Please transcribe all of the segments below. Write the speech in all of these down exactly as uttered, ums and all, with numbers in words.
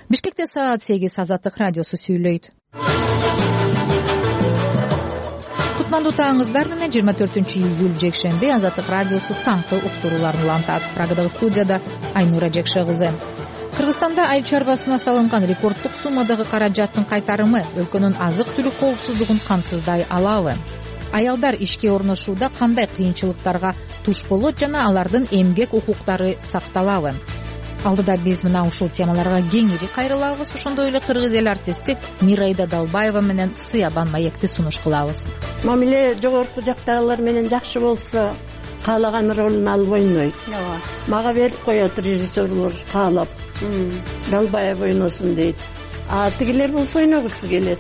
Бишкекте саат сегиз. Азаттык радиосу сүйлөйт. Кутмандуу таңыңыздар менен жыйырма төртүнчү июль жекшемби Азаттык радиосу таңкы уктурууларын улантат. Прагадагы студияда Айнура Жекше кызы. Кыргызстанда айыл чарбасына салынган рекорддук суммадагы каражаттын кайтарымы өлкөнүн азык-түлүк коопсуздугун камсыздай алабы? Аялдар ишке орношууда кандай кыйынчылыктарга туш болот жана алардын эмгек укуктары сакталабы? Алдыда биз мына ушул темаларга кеңири кайрылабыз. Ошондой эле кыргыз эл артисти Мирайда Далбаева менен Сыябан маекти сунуш кылабыз. Мамиле жогорку жактагылар менен жакшы болсо, каалаган ролун алып ойнойт. Мага берип коет режиссерлор каалап. Далбаев ойносун дейт. А тигилер болсо ойногусу келет.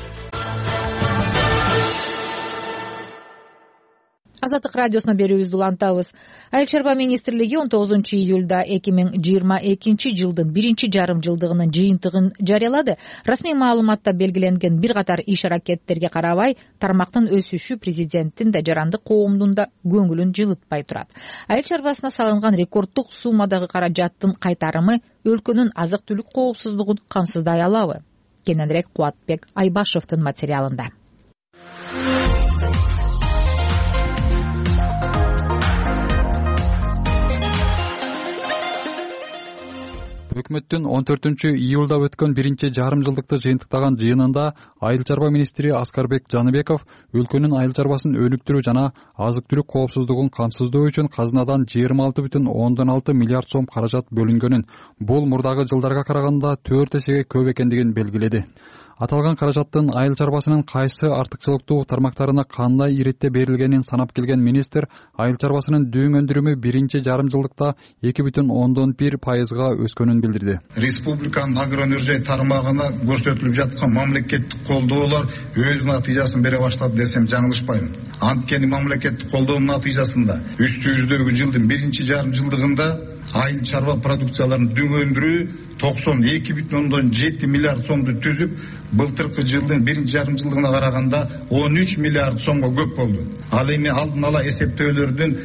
Азаттык радиосуна берүүбүздү улантабыз. Айыл чарба министрлиги он тогузунчу июлда эки миң жыйырма экинчи жылдын биринчи жарым жылдыгынын жыйынтыгын жарыялады. Расмий маалыматта белгиленген бир катар иш аракеттерге карабай, тармактын өсүшү президенттин да жарандык коомдун да көңүлүн жылытпай турат. Айыл чарбасына салынган рекорддук суммадагы каражаттын кайтарымы өлкөнүн азык-түлүк коопсуздугун камсыздай алабы? Кененирээк Кубатбек Айбашевдин материалында. Өкмөттүн он төртүнчү июлда өткөн биринчи жарым жылдыкты жыйынтыктаган жыйынында айыл чарба министри Аскарбек Жаныбеков өлкөнүн айыл чарбасын өнүктүрүү жана азык-түлүк коопсуздугун камсыздоо үчүн казынадан жыйырма алты бүтүн ондон алты миллиард сом каражат бөлүнгөнүн, бул мурдагы жылдарга караганда төрт эсеге көп экендигин белгиледи. Аталган каражаттын айыл чарбасынын кайсы артыкчылыктуу тармактарына кандай иретте берилгенин санап келген министр, айыл чарбасынын дөң өндүрүмү биринчи жарым жылдыкта эки бүтүн ондон бир пайызга өскөнүн билдирди. Республиканын агроөнөржай тармагына көрсөтүлүп жаткан мамлекеттик колдоолор өз натыйжасын бере баштады десем жаңылышпайм. Анткени мамлекеттик колдоонун натыйжасында үстүбүздөгү жылдын биринчи жарым жылдыгында айыл чарба продукцияларын дөң өндүрүү токсон эки бүтүн ондон жети миллиард сомду түзүп, былтыркы жылдын биринчи жарым жылдыгына караганда он үч миллиард сомго көп болду. Ал эми алдын ала эсептөөлөрдүн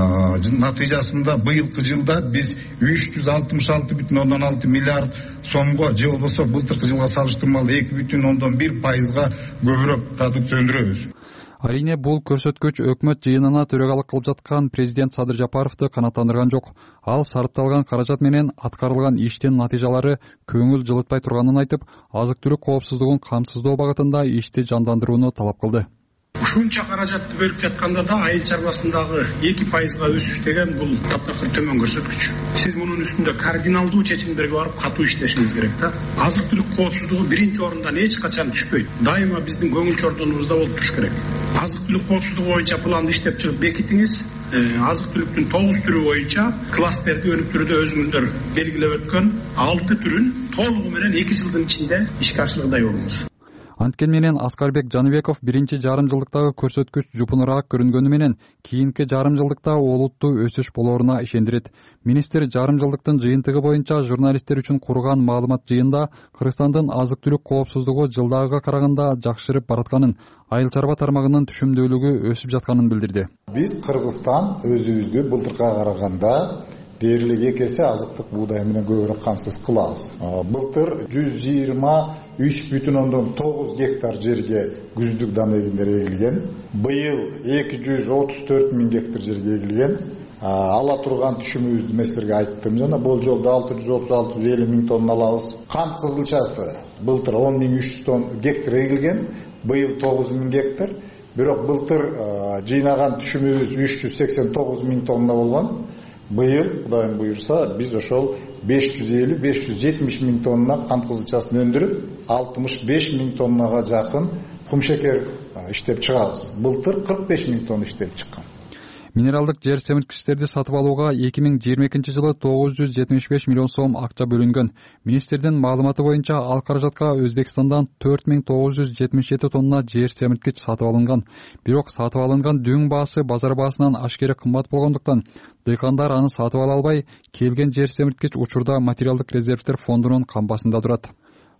натыйжасында быйылкы жылда биз үч жүз алтымыш алты бүтүн ондон алты миллиард сомго, же болбосо былтыркы жылга салыштырмалуу эки бүтүн ондон бир пайызга көбүрөөк продукция өндүрөбүз. Арине бул көрсөткүч өкмөт жыйынына төрагалык кылып жаткан президент Садыр Жапаровду канааттандырган жок. Ал сарпталган каражат менен аткарылган иштин натыйжалары көңүл жылытпай турганын айтып, азык-түлүк коопсуздугун камсыздоо багытында ишти жандандырууну талап кылды. Ушунча каражатты бөлүп жатканда да айыл чарбасындагы эки пайызга өсүш деген бул таптакыр төмөн көрсөткүч. Сиз мунун үстүндө кардиналдуу чечимдерге барып катуу иштешиңиз керек да. Азык-түлүк коопсуздугу биринчи орундан эч качан түшпөйт. Дайыма биздин көңүл чордонубузда болуп туруш керек. Азык-түлүк коопсуздугу боюнча планды иштеп чыгып бекитиңиз. Азык-түлүктүн тогуз түрү боюнча кластерди өнүктүрүүдө өзүңүздөр белгилеп өткөн алты түрүн толугу менен эки жылдын ичинде ишке ашыргандай болуңуз. Анткени менен Аскарбек Жаныбеков биринчи жарым жылдыктагы көрсөткүч жупунураак көрүнгөнү менен кийинки жарым жылдыкта олуттуу өсүш болоруна ишендирет. Министр жарым жылдыктын жыйынтыгы боюнча журналисттер үчүн курган маалымат жыйында Кыргызстандын азык-түлүк коопсуздугу жылдагыга караганда жакшырып баратканын, айыл чарба тармагынын түшүмдүүлүгү өсүп жатканын билдирди. Биз Кыргызстан өзүбүздү былтыркыга караганда дээрлик эки эсе азыктык буудай менен көбүрөөк камсыз кылабыз. Былтыр жүз жыйырма үч бүтүн ондон тогуз гектар жерге күздүк дана эгиндер эгилген. Быйыл эки жүз отуз төрт миң гектар жерге эгилген. Ала турган түшүмүбүздү мен силерге айттым жана болжолдо алты жүз отуз алты жүз элүү миң тонна алабыз. Кант кызылчасы былтыр он миң үч жүз тонна гектар эгилген, быйыл тогуз миң гектар. Бирок былтыр жыйнаган түшүмүбүз үч жүз сексен тогуз миң тонна болгон. Быйыл, Кудайым буйрса, биз ошол беш жүз элүү беш жүз жетимиш миң тонна кант кызылчасын өндүрүп, алтымыш беш миң тоннага жакын кумшекер иштеп чыгабыз. Былтыр кырк беш миң тонна иштелип чыккан. Минералдык жер семирткичтерди сатып алууга эки миң жыйырма экинчи жылы тогуз жүз жетимиш беш миллион сом акча бөлүнгөн. Министрдин маалыматы боюнча ал каражатка Өзбекстандан төрт миң тогуз жүз жетимиш жети тонна жер семирткич сатып алынган. Бирок сатып алынган дөң баасы базар баасынан ашкере кымбат болгондуктан дыйкандар аны сатып ала албай, келген жер семирткич учурда материалдык резервдер фондунун камбасында турат.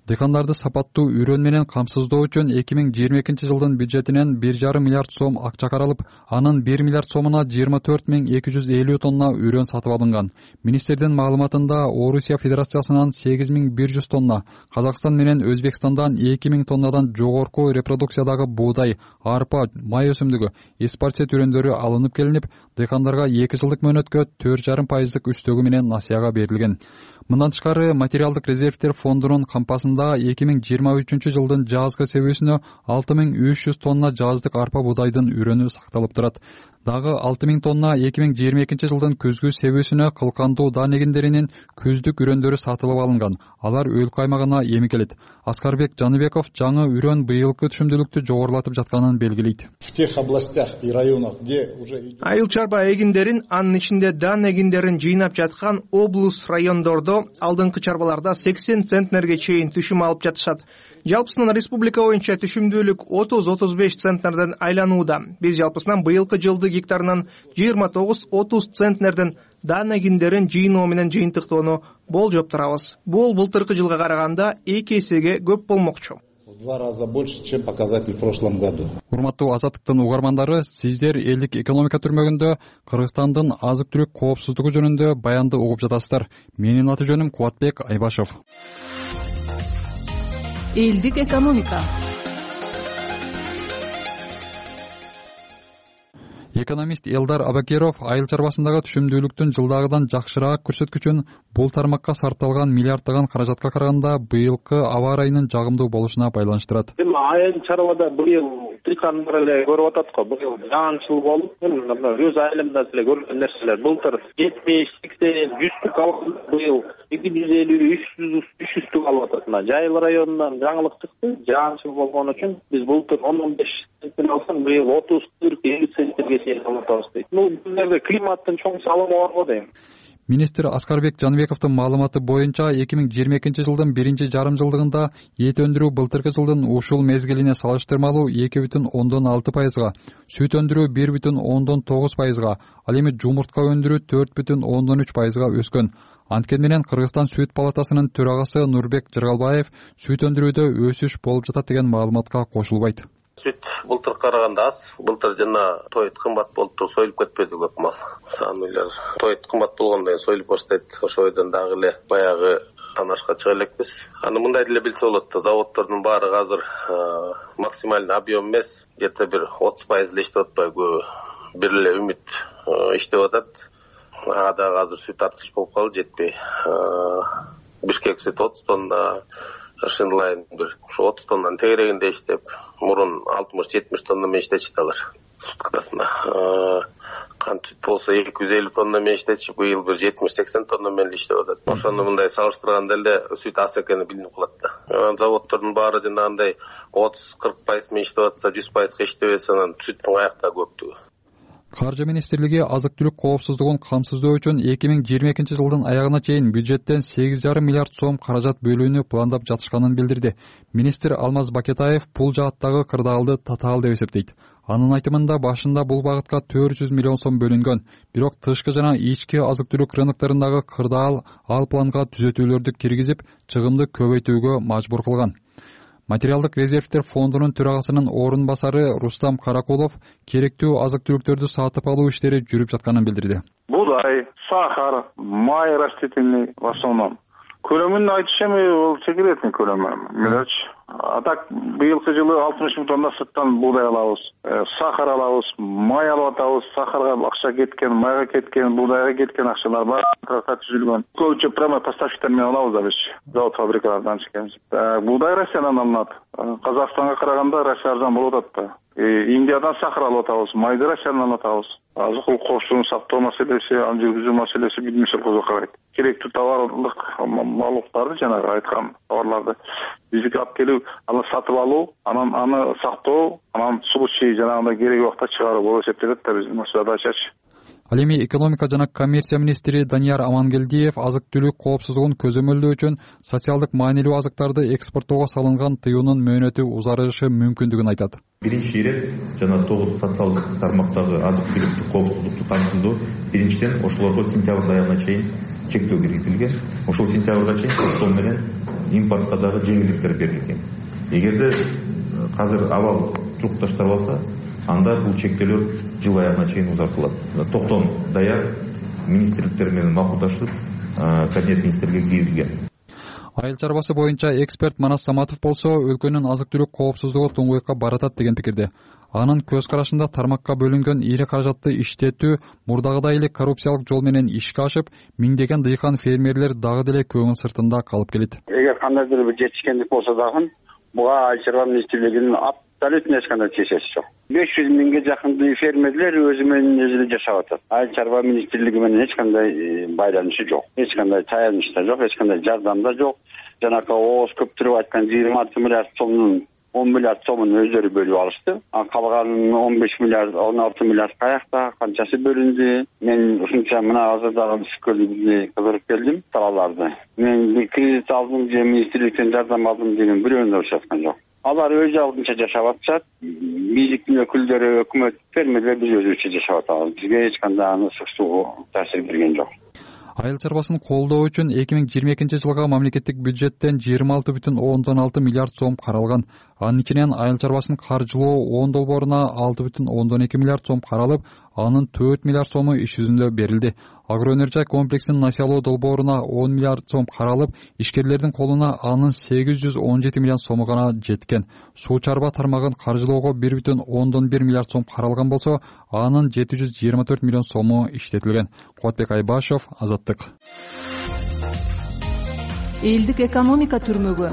Дыйкандарды сапаттуу үрөн менен камсыздоо үчүн эки миң жыйырма экинчи жылдын бюджетинен бир жарым миллиард сом акча каралып, анын бир миллиард сомуна жыйырма төрт миң эки жүз элүү тонна үрөн сатып алынган. Министрдин маалыматында Орусия Федерациясынан сегиз миң бир жүз тонна, Казакстан менен Өзбекстандан эки миң тоннадан жогорку репродукциядагы буудай, арпа, май өсүмдүгү, эспарцет үрөндөрү алынып келинип, дыйкандарга эки жылдык мөөнөткө төрт жарым пайыздык үстөгү менен насыяга берилген. Мындан тышкары материалдык резервдер фондунун кампасында эки миң жыйырма үчүнчү жылдын жазгы себүүсүнө алты миң үч жүз тонна жаздык арпа буудайдын үрөнү сакталып турат. Дагы алты миң тонна эки миң жыйырма экинчи жылдын күзгү себүүсүнө кылкандуу даан эгиндеринин күздүк үрөндөрү сатылып алынган. Алар өлкө аймагына эмикелет. Аскарбек Жаныбеков жаңы үрөн быйылкы түшүмдүүлүктү жогорулатып жатканын белгилейт. В тех областях и районах, где уже айыл чарба эгиндерин, анын ичинде даан эгиндерин жыйнап жаткан облус райондордо алдыңкы чарбаларда сексен центнерге чейин түшүм алып жатышат. Жалпысынан республика боюнча түшүмдүүлүк отуз отуз беш центнерден айланууда. Биз жалпысынан быйылкы жылды гектарынан жыйырма тогуз отуз центнерден даан эгиндерин жыйноо менен жыйынтыктоону болжоп турабыз. Бул былтыркы жылга караганда эки эсеге көп болмокчу. в два раза больше, чем показатель в прошлом году. Урматтуу Азаттыктын угармандары, сиздер элдик экономика түрмөгүндө Кыргызстандын азык-түлүк коопсуздугу жөнүндө баянды угуп жатасыздар. Менин аты жөнүм Кубатбек Айбашев. Элдик экономика. Экономист Элдар Абакеров айыл чарбасындагы түшүмдүүлүктүн жылдагыдан жакшыраак көрсөткүчүн бул тармакка сарпталган миллиарддаган каражатка караганда быйылкы аба ырайынын жагымдуу болушуна байланыштырат. Эми айыл чарбада быйыл дыйкандар эле көрүп атат го. Быйыл жаанчыл болуп, өз айылымда эле көргөн нерселер. Былтыр жетимиш, сексен, жүздүк алганда быйыл эки жүз элүү, үч жүздүк алып атат. Жайыл районунан жаңылык чыкты. Жаанчыл болгон үчүн биз былтыр он он беш центнер алсак, быйыл отуз, кырк, элүү центнерге чейин алып атабыз дейт. Ну, бул жерде климаттын чоң салымы бар го дейм. Министр Аскарбек Жаныбековдун маалыматы боюнча эки миң жыйырма экинчи жылдын биринчи жарым жылдыгында эт өндүрүү былтыркы жылдын ушул мезгилине салыштырмалуу эки бүтүн ондон алты пайызга, сүт өндүрүү бир бүтүн ондон тогуз пайызга, ал эми жумуртка өндүрүү төрт бүтүн ондон үч пайызга өскөн. Анткени менен Кыргызстан сүт палатасынын төрагасы Нурбек Жыргалбаев сүт өндүрүүдө өсүш болуп жатат деген маалыматка кошулбайт. Сүт былтыр караганда аз. Былтыр жана тойт кымбат болуп туруп союлуп кетпеди көп мал. Саамыйлар тойт кымбат болгондон кийин союлуп баштайт. Ошойдон дагы эле баягы анашка чыга элекпиз. Аны мындай деле билсе болот. Заводдордун баары азыр максималдуу объем эмес, где-то бир отуз пайыз эле иштеп атпайбы. Бир эле үмүт иштеп атат. Ага дагы азыр сүт артыш болуп калды, жетпей. Бишкек сүт отуз тонна, Шинлайн бир отуз тоннанын тегерегинде иштеп, мурун алтымыш жетимиш тонна менен иштечти алар. Суткасына кант сүт болсо эки жүз элүү тонна менен иштечи, быйыл бир жетимиш сексен тонна менен иштеп атат. Ошону мындай салыштырганда эле сүт аз экени билинип калат да. Заводдордун баары жанагындай отуз кырк пайыз менен иштеп атса, жүз пайызга иштебесе, анан сүттүн аякта көптүгү. Каржы министрлиги азык-түлүк коопсуздугун камсыздоо үчүн эки миң жыйырма экинчи жылдын аягына чейин бюджеттен сегиз жарым миллиард сом каражат бөлүүнү пландап жатышканын билдирди. Министр Алмаз Бакетаев бул жааттагы кырдаалды татаал деп эсептейт. Анын айтымында башында бул багытка төрт жүз миллион сом бөлүнгөн. Бирок тышкы жана ички азык-түлүк рыноктарындагы кырдаал ал планга түзөтүүлөрдү киргизип, чыгымды көбөйтүүгө мажбур кылган. Материалдык резервдер фондунун төрагасынын орун басары Рустам Каракулов керектүү азык-түлүктөрдү сатып алуу иштери жүрүп жатканын билдирди. Буудай, сахар, май растительный в основном. Көлөмүн айтыш эми бул секретный көлөмү. Мелочь. А так быйылкы жылы алтымыш миң тонна сырттан буудай алабыз, сахар алабыз, май алып атабыз, сахарга акча кеткен, майга кеткен, буудайга кеткен акчалар бар, контракт түзүлгөн. Көбүнчө прямо поставщиктер менен алабыз да биз. Завод фабрикалардан чыккенбиз. Буудай Россиядан алынат. Казакстанга караганда Россия арзан болуп атат да. Индиядан сахар алып атабыз, майды Россиядан алып атабыз. Азык-түлүк коопсуздугун сактоо маселеси, аны жүргүзүү маселеси бидимсел козго карайт. Керектүү товарлык малдарды жанагы айткан товарларды бизге алып келип, аны сатып алуу, анан аны сактоо, анан случай жанагындай керек убакта чыгаруу болуп эсептелет да биздин задачачы. Ал эми экономика жана коммерция министри Данияр Амангелдиев азык түлүк коопсуздугун көзөмөлдөө үчүн социалдык маанилүү азыктарды экспорттоого салынган тыюунун мөөнөтү узарышы мүмкүндүгүн айтат. Биринчи ирет жана тогуз социалдык тармактагы азык түлүктүк коопсуздукту камсыздоо биринчиден ошолорго сентябрь аягына чейин чектөө киргизилген. Ошол сентябрга чейин ошол менен импортко дагы жеңилдиктер берилген. Эгерде азыр абал турукташтырып алса, анда бул чектөөлөр жыл аягына чейин узартылат. Токтом даяр, министрликтер менен макулдашып, кабинет министрге киргизилген. Айыл чарбасы боюнча эксперт Манас Саматов болсо, өлкөнүн азык-түлүк коопсуздугу туңгуйукка баратат деген пикирде. Анын көз карашында тармакка бөлүнгөн ири каражатты иштетүү мурдагыдай эле коррупциялык жол менен ишке ашып, миңдеген дыйкан фермерлер дагы деле көңүл сыртында калып келет. Эгер кандайдыр бир жетишкендик болсо дагы, буга Айыл чарба министрлигинин абсолютно эч кандай тиешеси жок. беш жүз миңге жакын фермерлер өзү менен өзү жашап атат. Айыл чарба министрлиги менен эч кандай байланышы жок, эч кандай таяныч да жок, эч кандай жардам да жок. Жанакы ооз көптүрүп айткан жыйырма алты миллиард сомдун он миллиард сомун өздөрү бөлүп алышты. А калган он беш миллиард, он алты миллиард каякта, канчасы бөлүндү? Мен ушунча мына азыр дагы түшкөлүгүнө кыдырып келдим талааларды. Мен бир кредит алдым же министрликтен жардам алдым деген бирөөнү да ушаткан жок. Алар өз алдынча жашап атышат. Бийликтин өкүлдөрү, өкмөт, фермерлер биз өзүбүзчө жашап атабыз. Бизге эч кандай аны суксуу таасир берген жок. Айыл чарбасын колдоо үчүн эки миң жыйырма экинчи жылга мамлекеттик бюджеттен жыйырма алты бүтүн ондон алты миллиард сом каралган. Анын ичинен айыл чарбасын каржылоо он долбооруна алты бүтүн ондон эки миллиард сом каралып, анын төрт миллиард сому иш жүзүндө берилди. Агроөнөрчай комплексин насыялоо долбооруна он миллиард сом каралып, ишкерлердин колуна анын сегиз жүз он жети миллион сому гана жеткен. Суу чарба тармагын каржылоого бир бүтүн ондон бир миллиард сом каралган болсо, анын жети жүз жыйырма төрт миллион сому иштетилген. Кубатбек Айбашев, Азаттык. Элдик экономика түрмөгү.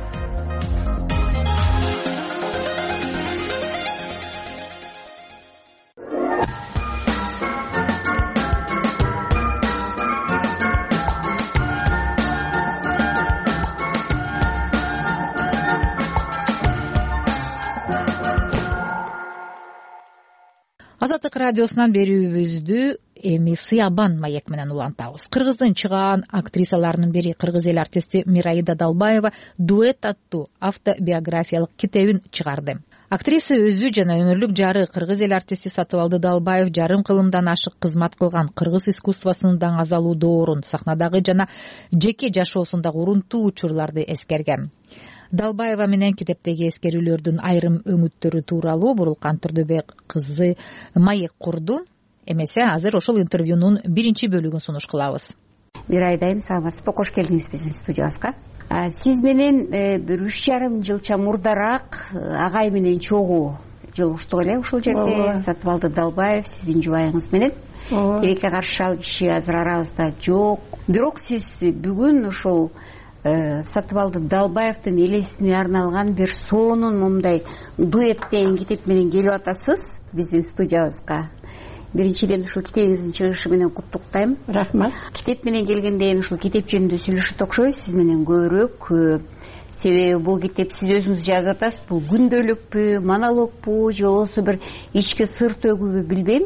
Азаттык радиосунан берүүбүздү эми Сыябан маек менен улантабыз. Кыргыздын чыгаан актрисаларынын бири кыргыз эл артисти Мираида Далбаева дуэт аттуу автобиографиялык китебин чыгарды. Актриса өзү жана өмүрлүк жары кыргыз эл артисти Сатыбалды Далбаев жарым кылымдан ашык кызмат кылган кыргыз искусствосунун даңазалуу доорун, сахнадагы жана жеке жашоосундагы урунтуу учурларды эскерген. Далбаева менен китептеги эскерүүлөрдүн айрым өңүттөрү тууралуу Бурулкан Турдубек кызы маек курду. Эмесе азыр ошол интервьюнун биринчи бөлүгүн сунуш кылабыз. Мирайда айым, саламатсызбы, кош келдиңиз биздин студиябызга. Сиз менен бир үч жарым жылча мурдараак агай менен чогуу жолугуштук эле ушул жерде. Сатыбалды Далбаев сиздин жубайыңыз менен. Тилекке каршы ал киши азыр арабызда жок. Бирок сиз бүгүн ушул Сатыбалды Далбаевдин элесине арналган бир сонун момундай дуэт деген китеп менен келип атасыз биздин студиябызга. Биринчиден ушул китебиңиздин чыгышы менен куттуктайм. Рахмат. Китеп менен келгенден ушул китеп жөнүндө сүйлөшүп окшойбуз сиз менен көбүрөөк. Себеби бул китеп сиз өзүңүз жазып атасыз. Бул күндөлүкпү, монологпу, же болбосо бир ички сыр төгүүбү билбейм.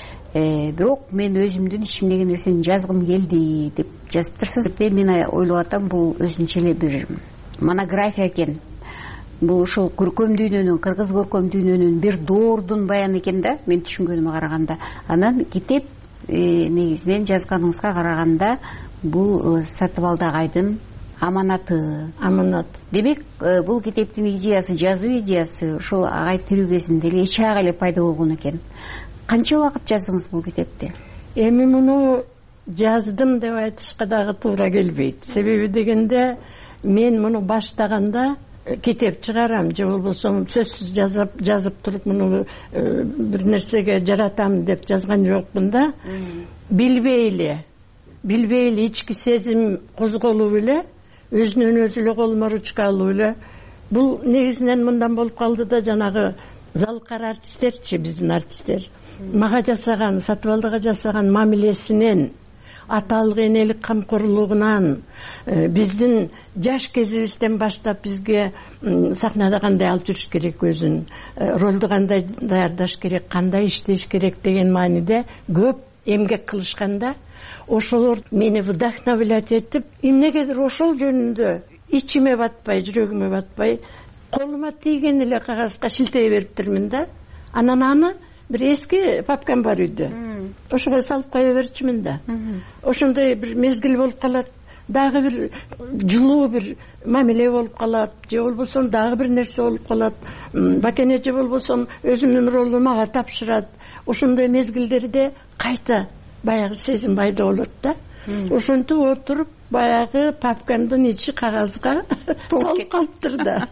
Бирок мен өзүмдүн ичимдеги нерсени жазгым келди деп жазыптырсыз. Мен ойлоп атам, бул өзүнчө эле бир монография экен. Бул ушул көркөм дүйнөнүн, кыргыз көркөм дүйнөнүн бир доордун баяны экен да, мен түшүнгөнүмө караганда. Анан китеп негизинен жазганыңызга караганда бул Сатыбалды агайдын аманаты. Аманат. Демек, бул китептин идеясы, жазуу идеясы ушул агай тирүү кезинде эле эч ага эле пайда болгон экен. Канча убакыт жаздыңыз бул китепти? Эми муну жаздым деп айтышка дагы туура келбейт. Себеби дегенде мен муну баштаганда китеп чыгарам же болбосо сөзсүз жазып жазып туруп муну бир нерсеге жаратам деп жазган жокмун да. Билбей эле, билбей эле ички сезим козголуп эле, өзүнөн өзү эле колума ручка алып эле. Бул негизинен мындан болуп калды да, жанагы залкар артисттерчи, биздин артисттер мага жасаган, Сатыбалдыга жасаган мамилесинен, аталык энелик камкорлугунан, биздин жаш кезибизден баштап бизге сахнада кандай алып жүрүш керек, өзүн ролду кандай даярдаш керек, кандай иштеш керек деген мааниде көп эмгек кылышканда ошолор мени вдохновлять этип, эмнегедир ошол жөнүндө ичиме батпай, жүрөгүмө батпай, колума тийген эле кагазга шилтей бериптирмин да. Анан аны бир эски папкам бар үйдө. Ошого салып кое берчүмүн да. Ошондой бир мезгил болуп калат, дагы бир жылуу бир мамиле болуп калат, же болбосо дагы бир нерсе болуп калат. Бакене же болбосо өзүнүн ролун мага тапшырат. Ошондой мезгилдерде кайта баягы сезим пайда болот да. Ошентип отуруп баягы папкамдын ичи кагазга толуп калыптыр да.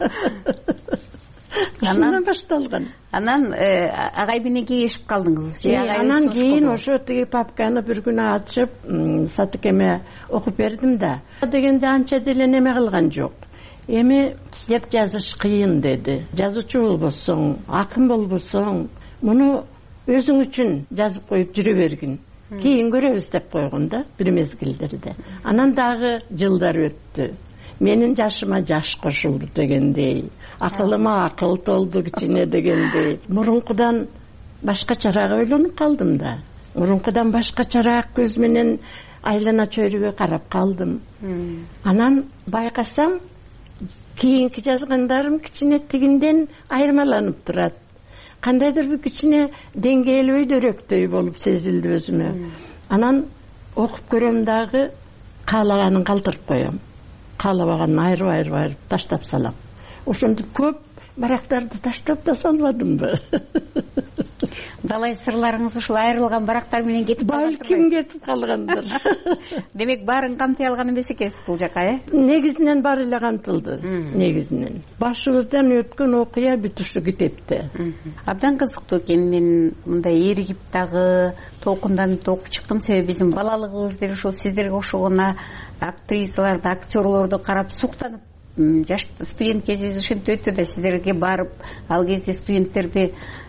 Анан башталган. Анан агай менен кеңешип калдыңыз же? Анан кийин ошо тиги папканы бир күнү ачып, Сатыкеме окуп бердим да. Дегенде анча деле неме кылган жок. Эми китеп жазыш кыйын деди. Жазуучу болбосоң, акын болбосоң, муну өзүң үчүн жазып коюп жүрө бергин. Кийин көрөбүз деп койгон да бир мезгилдерде. Анан дагы жылдар өттү. Менин жашыма жаш кошулду дегендей, акылыма акыл толду кичине дегендей. Мурункудан башкачараак ойлонуп калдым да. Мурункудан башкачараак көз менен айлана чөйрөгө карап калдым. Анан байкасам, кийинки жазгандарым кичине тигинден айырмаланып турат. Кандайдыр бир кичине деңгээлүү өйдөрөктөй болуп сезилди өзүмө. Анан окуп көрөм дагы, каалаганын калтырып коем. Каалабаганын айрып айрып айрып таштап салам. Ошондо көп барактарды таштап да салбадымбы? Далай сырларыңыз ушул айрылган барактар менен кетип калган. Балким кетип калгандыр. Демек баарын камтый алган эмес экенсиз бул жака, э? Негизинен баары эле камтылды. Негизинен. Башыбыздан өткөн окуя бүт ушу китепте. Абдан кызыктуу экен. Мен мындай эригип дагы толкунданып окуп чыктым. Себеби биздин балалыгыбыз деле ушул сиздерге окшогон актрисаларды, актерлорду карап суктанып, жаш студент кезибиз ушинтип өттү да, сиздерге барып, ал кезде студенттерди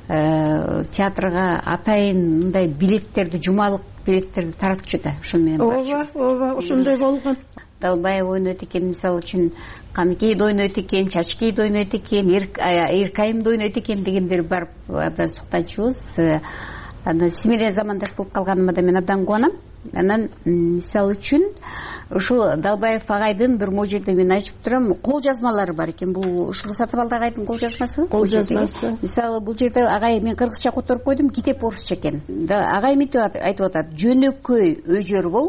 театрга атайын мындай билеттерди, жумалык билеттерди таратчу да. Ошон менен ооба, ооба, ошондой болгон. Далбаева ойнойт экен, мисалы үчүн Каныкейди ойнойт экен, Чачкейди ойнойт экен, Эркайымды ойнойт экен дегендер барып абдан суктанчубуз. Анан сиз менен замандаш болуп калганыма да мен абдан кубанам. Анан мисалы үчүн ушул Далбаев агайдын бир могу жерде мен айтып турам, кол жазмалары бар экен. Бул ушул Сатыбалды агайдын кол жазмасы. Кол жазмасы. Мисалы бул жерде агай, мен кыргызча которуп койдум, китеп орусча экен. Агай мынтип айтып атат: жөнөкөй өжөр бол,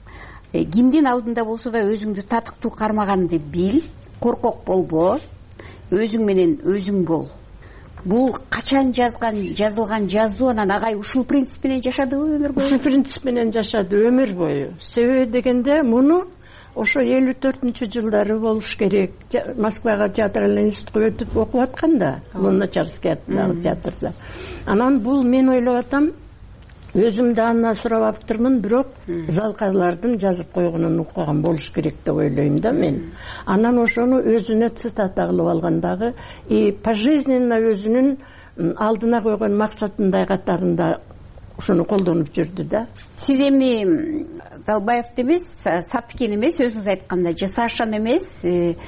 кимдин алдында болсо да өзүңдү татыктуу кармаганды бил, коркок болбо, өзүң менен өзүң бол. Бул качан жазган, жазылган жазуу, анан агай ушул принцип менен жашадыбы өмүр бою? Ушул принцип менен жашады өмүр бою. Себеби дегенде муну ошо элүү төртүнчү жылдары болуш керек. Москвага театральный институтка өтүп окуп атканда, Луначарский аттагы театрда. Анан бул мен ойлоп атам, өзүм да андан сурап аптырмын, бирок залкалардын жазып койгонун уккан болуш керек деп ойлойм да мен. Анан ошону өзүнө цитата кылып алгандагы и пожизненно өзүнүн алдына койгон максатындай катарында ошону колдонуп жүрдү да. Сиз эми Далбаевди эмес, Сапкини эмес, өзүңүз айткандай, же Сашаны эмес,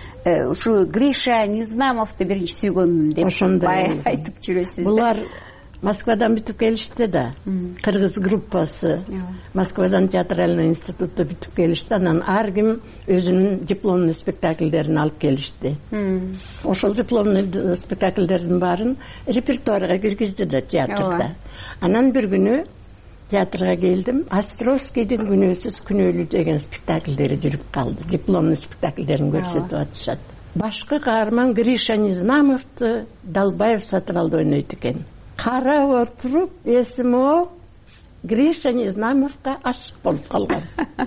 ушу Гриша Незнамовду биринчи сүйгөнмүн деп айтып жүрөсүз. Булар Москвадан бүтүп келишти да. Кыргыз группасы. Москвадан театральный институтта бүтүп келишти. Анан ар ким өзүнүн дипломный спектакльдерин алып келишти. Ошол дипломный спектакльдердин баарын репертуарга киргизди да театрда. Анан бир күнү театрга келдим. Островскийдин күнөөсүз күнөөлүү деген спектакльдери жүрүп калды. Дипломный спектакльдерин көрсөтүп атышат. Башкы каарман Гриша Незнамовду Далбаев Сатыбалды ойнойт экен. Карап отуруп, эсиме о, Гриша Незнамовго ашык болуп калган.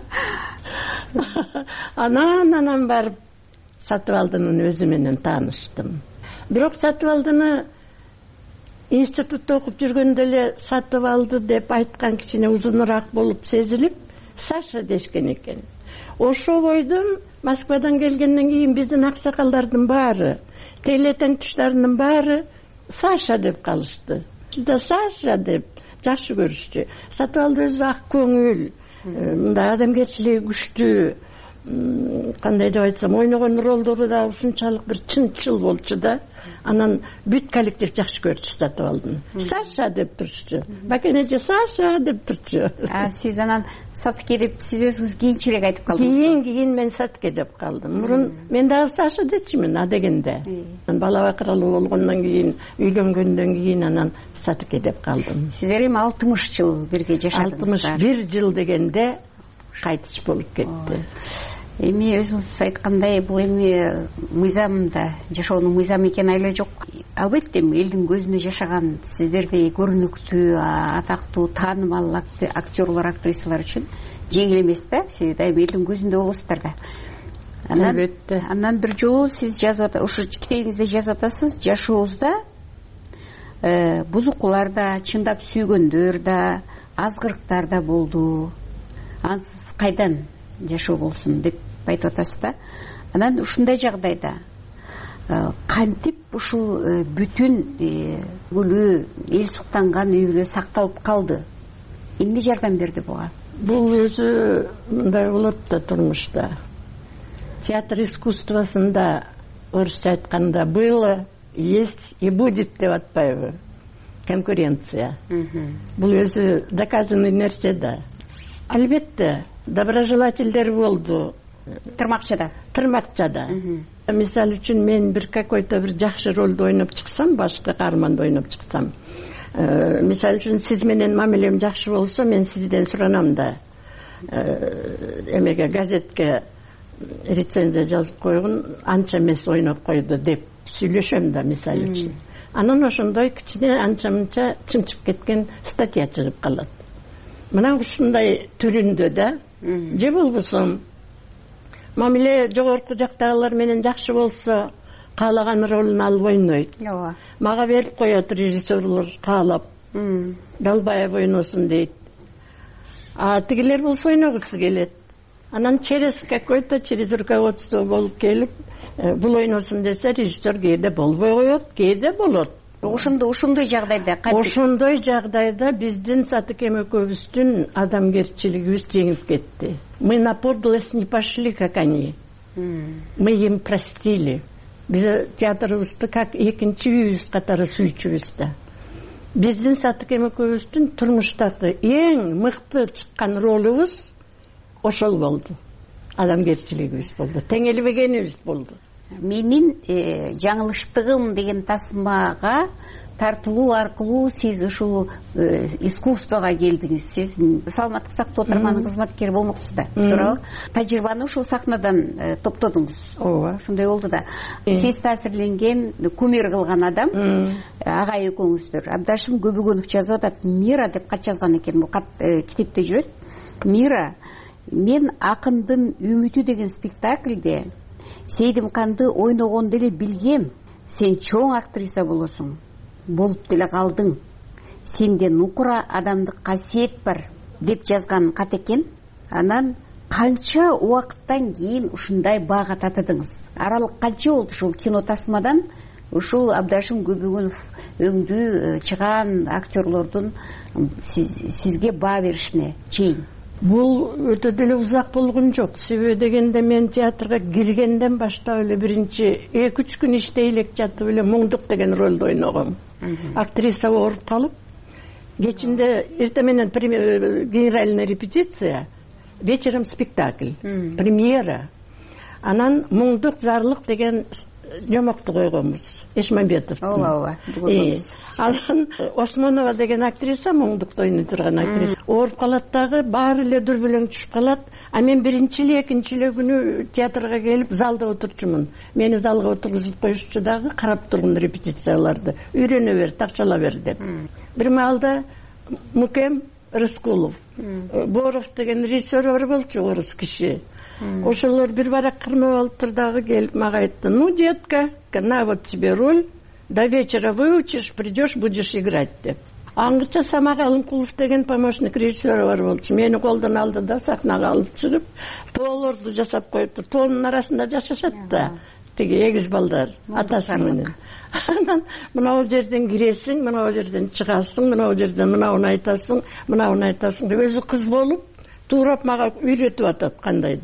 Анан анан барып Сатыбалдынын өзү менен тааныштым. Бирок Сатыбалдыны институтта окуп жүргөндө эле Сатыбалды деп айткан кичине узунураак болуп сезилип, Саша дешкен экен. Ошол бойдон Москвадан келгенден кийин биздин аксакалдардын баары, тейлетен туштарынын баары Саша деп калышты. Да Саша деп жакшы көрүшчү. Сатыбалды өзү ак көңүл, мындай адамгерчилиги күчтүү, кандай деп айтсам, ойногон ролдору да ушунчалык бир чынчыл болчу да. Анан бүт коллектив жакшы көрчү, сатып алдым. Саша деп турчу. Бакенеже Саша деп турчу. А сиз анан Сатке деп сиз өзүңүз кийинчерээк айтып калдыңыз. Кийин кийин мен Сатке деп калдым. Мурун мен дагы Саша дечимин а дегенде. Бала бакыралуу болгондон кийин, үйлөнгөндөн кийин анан Сатке деп калдым. Сиздер эми алтымыш жыл бирге жашадыңыздар. алтымыш бир жыл дегенде кайтыш болуп кетти. Эми өзүңүз айткандай, бул эми мыйзамда, жашоонун мыйзамы экени айла жок. Албетте элдин көзүнө жашаган сиздердей көрүнүктүү, атактуу, таанымал актерлор, актрисалар үчүн жеңил эмес да. Сиз дайым элдин көзүндө болосуздар да. Албетте. Андан бир жолу сиз жазып, ушу китебиңизде жазып атасыз, жашообузда бузукулар да, чындап сүйгөндөр да, азгырыктар да болду. Ансыз кайдан жашоо болсун деп айтып атасыз да. Анан ушундай жагдайда кантип ушул бүтүн өлүү, эл суктанган үй бүлө сакталып калды? Эмне жардам берди буга? Бул өзү мындай болот да турмушта. Театр искусствосунда орусча айтканда было, есть и будет деп атпайбы? Конкуренция. Бул өзү доказанный нерсе да. Албетте, доброжелательдер болду. Тырмакчада. Тырмакчада. Мисалы үчүн мен бир какой-то бир жакшы ролду ойноп чыксам, башка каарманды ойноп чыксам, мисалы үчүн сиз менен мамилем жакшы болсо, мен сизден суранам да, эмеге газетке рецензия жазып койгун, анча эмес ойноп койду деп сүйлөшөм да, мисалы үчүн. Анан ошондой кичине анча-мынча чымчып кеткен статья чыгып калат. Мына ушундай түрүндө да, же болбосо мамиле жогорку жактагылар менен жакшы болсо, каалаган ролун алып ойнойт. Ооба. Мага берип коет режиссерлор каалап. Далбаев ойносун дейт. А тигилер болсо ойногусу келет. Анан через какой-то, через руководство болуп келип, бул ойносун десе, режиссер кээде болбой коет, кээде болот. Ошондой ошондой жагдайда кантип? Ошондой жагдайда биздин Сатыкем экөөбүздүн адамгерчилигибиз жеңип кетти. Мы на подлость не пошли, как они. Мы им простили. Биз театрыбызды как экинчи үйүбүз катары сүйчүбүз да. Биздин Сатыкем экөөбүздүн турмуштагы эң мыкты чыккан ролубуз ошол болду. Адамгерчилигибиз болду. Теңелбегенибиз болду. Менин жаңылыштыгым деген тасмага тартылуу аркылуу сиз ушул искусствого келдиңиз. Сиз саламаттык сактоо тармагынын кызматкери болмоксуз да, туурабы? Тажрыйбаны ушул сахнадан топтодуңуз. Ооба. Ошондой болду да. Сиз таасирленген, кумир кылган адам агай экөөңүздөр. Абдашым Көбөгөнов жазып атат, Мира деп кат жазган экен, бул кат китепте жүрөт. Мира, мен акындын үмүтү деген спектакльде Сейдимканды ойногонду эле билгем. Сен чоң актриса болосуң. Болуп деле калдың. Сенде нукура адамдык касиет бар деп жазган кат экен. Анан канча убакыттан кийин ушундай баага татыдыңыз? Аралык канча болду ушул кино тасмадан ушул Абдашым Көбөгөнов өңдүү чыган актерлордун сизге баа беришине чейин? Бул өтө деле узак болгон жок. Себеби дегенде мен театрга киргенден баштап эле биринчи эки үч күн иштей элек жатып эле Муңдук деген ролду ойногом. Актриса ооруп калып, кечинде эртең менен генеральная репетиция, вечером спектакль, премьера. Анан Муңдук зарлык деген жомокту койгонбуз. Эшмамбетов. Ооба, ооба. Анан Осмонова деген актриса, Муңдукта ойной турган актриса, ооруп калат дагы, баары эле дүрбөлөң түшүп калат. А мен биринчи эле, экинчи эле күнү театрга келип, залда отурчумун. Мени залга отургузуп коюшчу дагы, карап тургун репетицияларды. Үйрөнө бер, такчала бер деп. Бир маалда Мукем Рыскулов, Боров деген режиссер бар болчу, орус киши. Ошолор бир барак кырмап алып турдагы келип мага айтты: "Ну, детка, на вот тебе роль, до вечера выучишь, придешь, будешь играть" деп. Аңгыча Самак Алымкулов деген помощник режиссер бар болчу. Мени колдон алды да сахнага алып чыгып, тоолорду жасап коюпту. Тоонун арасында жашашат да. Тиги эгиз балдар атасы менен. Анан мына жерден киресиң, мына жерден чыгасың, мына жерден мынауну айтасың, мынауну айтасың деп өзү кыз болуп, туурап мага үйрөтүп атат кандай деп.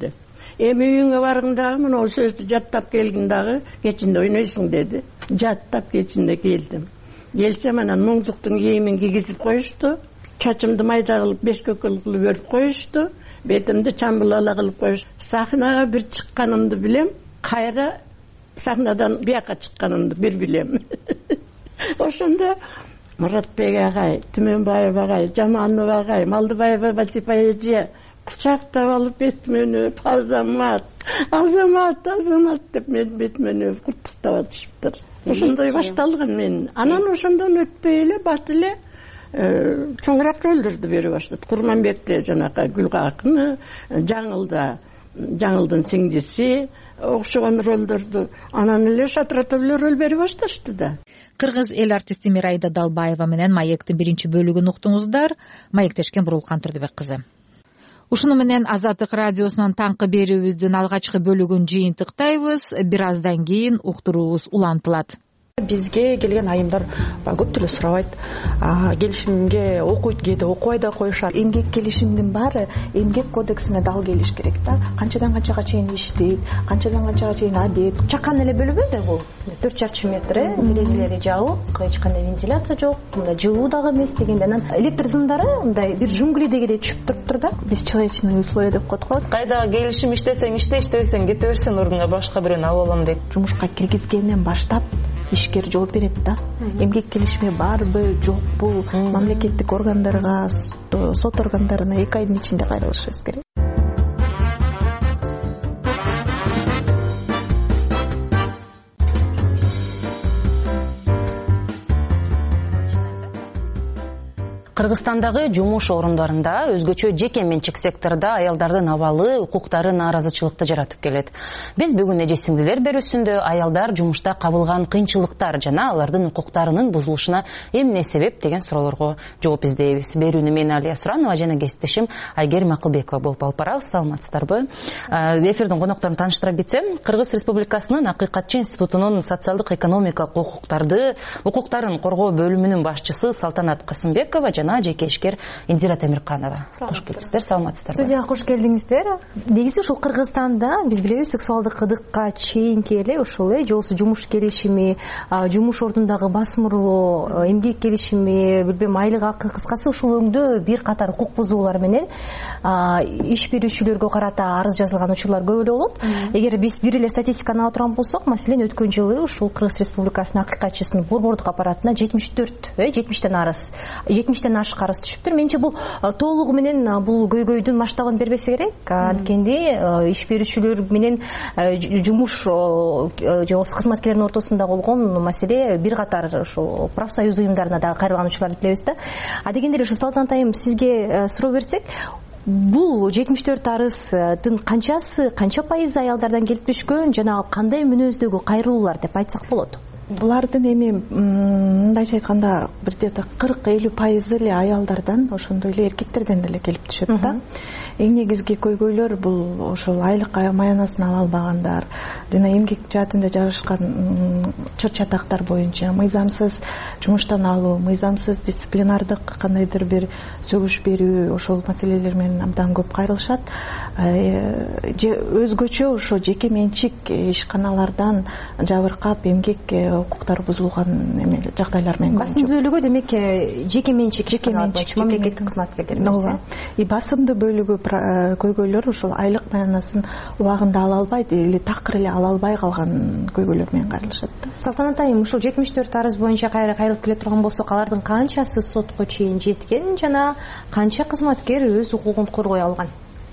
эми үйүңө баргын дагы мына сөздү жаттап келгин дагы кечинде ойнойсуң деди. Жаттап кечинде келдим. Келсем анан муңдуктун кийимин кийгизип коюшту. Чачымды майда кылып беш көкөл кылып өрүп коюшту. Бетимди чамбылала кылып коюшту. Сахнага бир чыкканымды билем. Кайра сахнадан бияка чыкканымды бир билем. Ошондо Муратбек агай, Түмөнбаев агай, Жаманов агай, Малдыбаева Батипа эже кучактап алып бетимен өп, Азамат, Азамат, Азамат деп мен бетимен өп куттуктап атышыптыр. Ошондой башталган мен. Анан ошондон өтпөй эле бат эле чоңураак рөлдөрдү бере баштады. Курманбекте жанакы Гүлгакыны, Жаңылда Жаңылдын сиңдиси окшогон рөлдөрдү анан эле шатырата эле рөл бере башташты да. Кыргыз эл артисти Мирайда Далбаева менен маектин биринчи бөлүгүн уктуңуздар. Маектешкен Бурулкан Турдубек кызы. Ушуну менен Азаттык радиосунун таңкы берүүбүздүн алгачкы бөлүгүн жыйынтыктайбыз. Бир аздан кийин уктуруубуз улантылат. Бизге келген айымдар көптүрө сурабайт. Келишимге окуйт, кээде окубай да коюшат. Эмгек келишимдин баары эмгек кодексине дал келиш керек да. Канчадан канчага чейин иштейт, канчадан канчага чейин обед. Чакан эле бөлүгү да бул. төрт чарчы метр, терезелери жабык, эч кандай вентиляция жок, мындай жылуу дагы эмес дегенде анан электр сымдары мындай бир джунглидегидей түшүп туруптур да. Бесчеловечные условия деп коет го. Кайда келишим иштесең иште, иштебесең кете берсең ордуңа башка бирөөнү алып алам дейт. Жумушка киргизгенден баштап ишкер жооп берет да. Эмгек келишими барбы, жокпу, мамлекеттик органдарга, сот органдарына эки айдын ичинде кайрылышыбыз керек. Кыргызстандагы жумуш орундарында өзгөчө жеке менчик сектордо аялдардын абалы, укуктары нааразычылыкты жаратып келет. Биз бүгүн эже сиңдилер берүүсүндө аялдар жумушта кабылган кыйынчылыктар жана алардын укуктарынын бузулушуна эмне себеп деген суроолорго жооп издейбиз. Берүүнү мен Алия Суранова жана кесиптешим Айгерим Акылбекова болуп алып барабыз. Саламатсыздарбы? Эфирдин конокторун тааныштыра кетсем, Кыргыз Республикасынын Акыйкатчы институтунун социалдык экономикалык укуктарды укуктарын коргоо бөлүмүнүн башчысы Салтанат Касымбекова жана жеке ишкер Индира Темирканова. Кош келипсиздер, саламатсыздарбы? Студияга кош келдиңиздер. Негизи ушул Кыргызстанда биз билебиз сексуалдык ыдыкка чейинки эле ушул э жолсу жумуш келишими, жумуш ордундагы басмырлоо, эмгек келишими, билбем айлык акы, кыскасы ушул өңдө бир катар укук бузуулар менен иш берүүчүлөргө карата арыз жазылган учурлар көп эле болот. Эгер биз бир эле статистиканы ала турган болсок, маселен өткөн жылы ушул Кыргыз Республикасынын акыйкатчысынын борбордук аппаратына жетимиш төрт э жетимиштен арыз, жетимиштен ашык арыз түшүптүр. Менимче бул толугу менен бул көйгөйдүн масштабын бербесе керек. Анткенде иш берүүчүлөр менен жумуш же кызматкерлердин ортосунда болгон маселе бир катар ушул профсоюз уюмдарына дагы кайрылган учурларды билебиз да. А дегенде эле Салтанат айым сизге суроо берсек, бул жетимиш төрт арыздын канчасы, канча пайызы аялдардан келип түшкөн жана кандай мүнөздөгү кайрылуулар деп айтсак болот? Булардын эми мындайча айтканда бир где-то кырк элүү пайызы эле аялдардан, ошондой эле эркектерден деле келип түшөт да. Эң негизги көйгөйлөр бул ошол айлык маянасын ала албагандар жана эмгек жаатында жарышкан чыр-чатактар боюнча мыйзамсыз жумуштан алуу, мыйзамсыз дисциплинардык кандайдыр бир сөгүш берүү, ошол маселелер менен абдан көп кайрылышат. Же өзгөчө ошо жеке менчик ишканалардан жабыркап эмгек укуктары бузулган эме жагдайлар менен. Басым бөлүгү демек жеке менчик, жеке менчик мамлекеттик кызматкерлер эмес. И басымдуу бөлүгү көйгөйлөр ушул айлык маянасын убагында ала албайт или такыр эле ала албай калган көйгөйлөр менен кайрылышат. Салтанат айым, ушул жетимиш төрт арыз боюнча кайра кайрылып келе турган болсок, алардын канчасы сотко чейин жеткен жана канча кызматкер өз укугун коргой алган?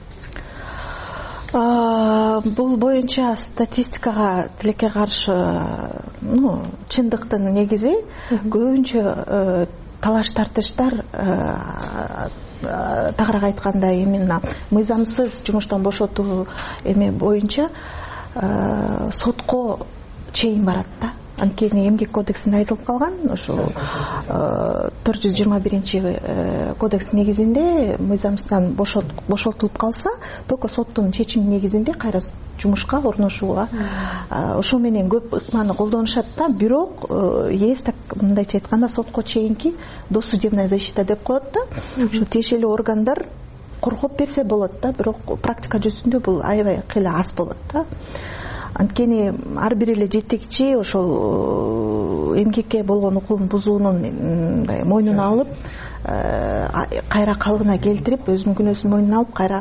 Бул боюнча статистикага тилекке каршы, ну, чындыктын негизи көбүнчө талаш тартыштар, тагыраак айтканда именно мыйзамсыз жумуштан бошотуу эме боюнча сотко чейин барат да. Анткени эмгек кодексинде айтылып калган, ошол төрт жүз жыйырма биринчи кодекс негизинде мыйзамсыздан бошотулуп калса, только соттун чечими негизинде кайра жумушка орношууга ошол менен көп ыкманы колдонушат да. Бирок есть так, мындайча айтканда, сотко чейинки досудебная защита деп коет да. Ушу тиешелүү органдар коргоп берсе болот да, бирок практика жүзүндө бул аябай кыйла аз болот да. Анткени ар бир эле жетекчи ошол эмгекке болгон укугун бузуунун мындай мойнуна алып, кайра калыбына келтирип, өзүнүн күнөөсүн мойнуна алып, кайра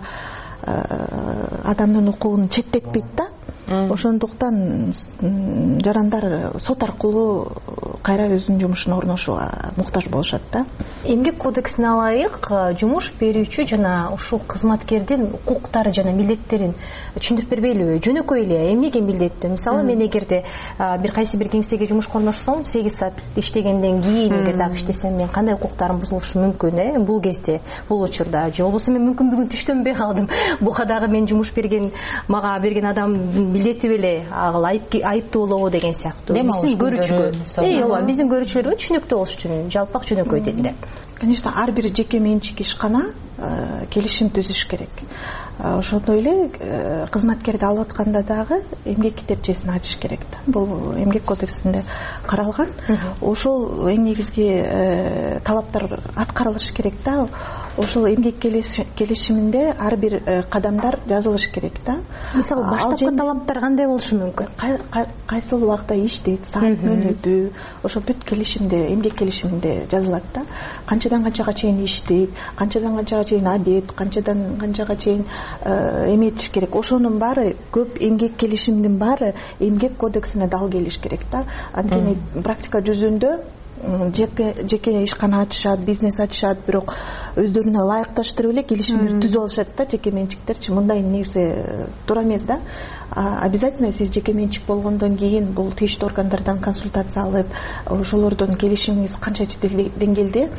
адамдын укугун четтетпейт да. Ошондуктан жарандар сот аркылуу кайра өзүнүн жумушуна орношууга муктаж болушат да. Эмгек кодексине алайык, жумуш берүүчү жана ушул кызматкердин укуктары жана милдеттерин түшүндүрүп бербейлиби? Жөнөкөй эле эмнеге милдеттүү? Мисалы, мен эгерде бир кайсы бир кеңсеге жумушка орношсом, сегиз саат иштегенден кийин эгер дагы иштесем, мен кандай укуктарым бузулушу мүмкүн, э? Бул кезде, бул учурда, же болбосо мен мүмкүнлүгүн түштөнбөй калдым. Буга дагы мен жумуш берген, мага берген адам милдети беле, агыл айыптуу болобу деген сыяктуу. Биздин көрүүчүгө, э, ооба, биздин көрүүчүлөргө түшүнүктүү болуш үчүн жалпак жөнөкөй тилде. Конечно, ар бир жеке менчик ишкана келишим түзүш керек. Ошондой эле кызматкерди алып атканда дагы эмгек китепчесин ачыш керек да. Бул эмгек кодексинде каралган. Ошол эң негизги талаптар аткарылыш керек да. Ошол эмгек келишиминде ар бир кадамдар жазылыш керек да. Мисалы, баштапкы талаптар кандай болушу мүмкүн? Кайсы убакта иштейт, саат мөөнөтү, ошол бүт келишимде, эмгек келишиминде жазылат да. Канчадан канчага чейин иштейт, канчадан канчага чейин обед, канчадан канчага чейин эметиш керек. Ошонун баары, көп эмгек келишимдин баары эмгек кодексине дал келиш керек да. Анткени практика жүзүндө жеке ишкана ачышат, бизнес ачышат, бирок өздөрүнө ылайыкташтырып эле келишимдерди түзүп алышат да, жеке менчиктерчи. Мындай нерсе туура эмес да. Обязательно сиз жеке менчик болгондон кийин бул тийиштүү органдардан консультация алып, ошолордон келишимиңиз канчачы деңгээлде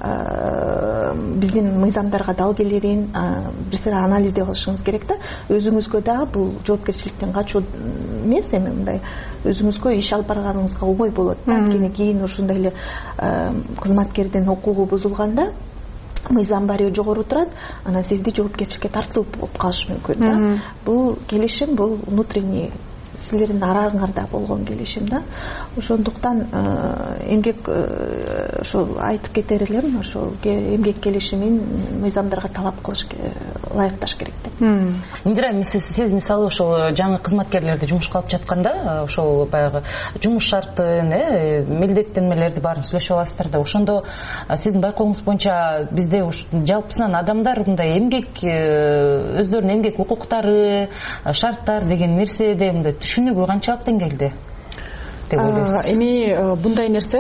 биздин мыйзамдарга дал келерин бир сыйра анализдеп алышыңыз керек да. Өзүңүзгө дагы бул жоопкерчиликтен качуу эмес, эми мындай өзүңүзгө иш алып барганыңызга оңой болот да. Анткени кийин ошондой эле кызматкердин укугу бузулганда мыйзам барыбир жогору турат, анан сизди жоопкерчиликке тартылып болуп калышы мүмкүн да. Бул келишим, бул внутренний силердин араңарда болгон келишим да. Ошондуктан эмгек ошол айтып кетер элем, ошол эмгек келишимин мыйзамдарга талап кылыш, ылайыкташ керек деп. Индира, сиз мисалы ошол жаңы кызматкерлерди жумушка алып жатканда, ошол баягы жумуш шартын, э, милдеттенмелерди баарын сүйлөшүп аласыздар да. Ошондо сиздин байкооңуз боюнча бизде жалпысынан адамдар мындай эмгек өздөрүнүн эмгек укуктары, шарттар деген нерседе мындай түшүнүгү канчалык деңгээлде деп ойлойсуз? Эми мындай нерсе,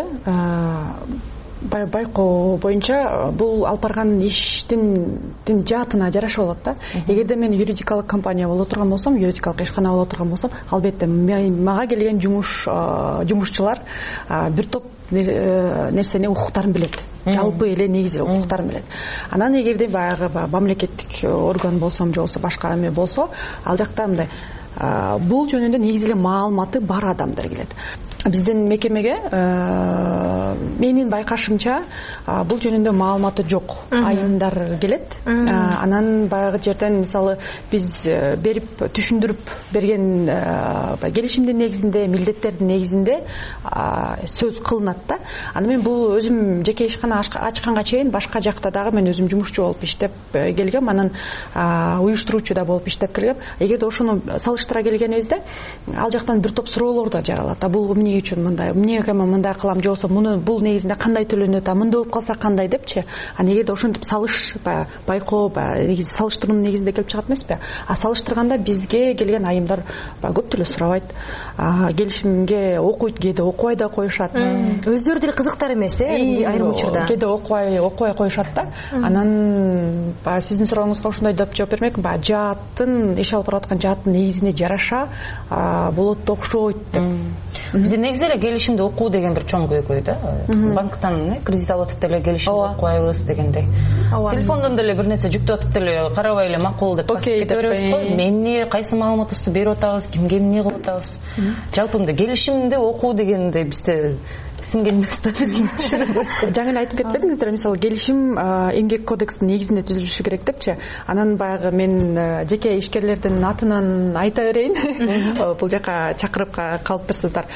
байкоо боюнча бул алып барган иштин жаатына жараша болот да. Эгерде мен юридикалык компания боло турган болсом, юридикалык ишкана боло турган болсом, албетте мага келген жумуш жумушчулар бир топ нерсени, укуктарын билет. Жалпы эле негизи укуктарын билет. Анан эгерде баягы мамлекеттик орган болсом, же болбосо башка эме болсо, ал жакта мындай бул жөнүндө негизи эле маалыматы бар адамдар келет. Биздин мекемеге менин байкашымча бул жөнүндө маалыматы жок айымдар келет. Анан баягы жерден мисалы биз берип түшүндүрүп берген келишимдин негизинде, милдеттердин негизинде сөз кылынат да. Аны мен бул өзүм жеке ишкана ачканга чейин башка жакта дагы мен өзүм жумушчу болуп иштеп келгем, анан уюштуруучу да болуп иштеп келгем. Эгерде ошону салыштыра келгенибизде ал жактан бир топ суроолор да жаралат. Бул эмне үчүн мындай, эмнеге мен мындай кылам, же болбосо муну бул негизинде кандай төлөнөт, а мындай болуп калса кандай депчи. А эгерде ошентип салыш, байкоо, негизи салыштыруунун негизинде келип чыгат эмеспи? А салыштырганда бизге келген айымдар көп деле сурабайт. Келишимге окуйт, кээде окубай да коюшат. Өздөрү деле кызыктар эмес, э, айрым учурда. Кээде окубай, окубай коюшат да. Анан сиздин сурооңузга ушундай деп жооп бермекмин. Баягы жааттын, иш алып барып аткан жааттын негизине жараша болот да окшойт деп. Бизде негизи эле келишимди окуу деген бир чоң көйгөй да. Банктан кредит алып атып деле келишимди окубайбыз дегендей. Телефондон деле бир нерсе жүктөп атып деле карабай эле макул деп басып кете беребиз го. Эмне, кайсы маалыматыбызды берип атабыз, кимге эмне кылып атабыз. Жалпы мындай келишимди окуу дегенде бизде сиңген эмес да, биздин түшүнүгүбүз. Жаңы эле айтып кетпедиңиздер, мисалы келишим эмгек кодекстин негизинде түзүлүшү керек депчи. Анан баягы мен жеке ишкерлердин атынан айта берейин. Бул жака чакырып калыптырсыздар.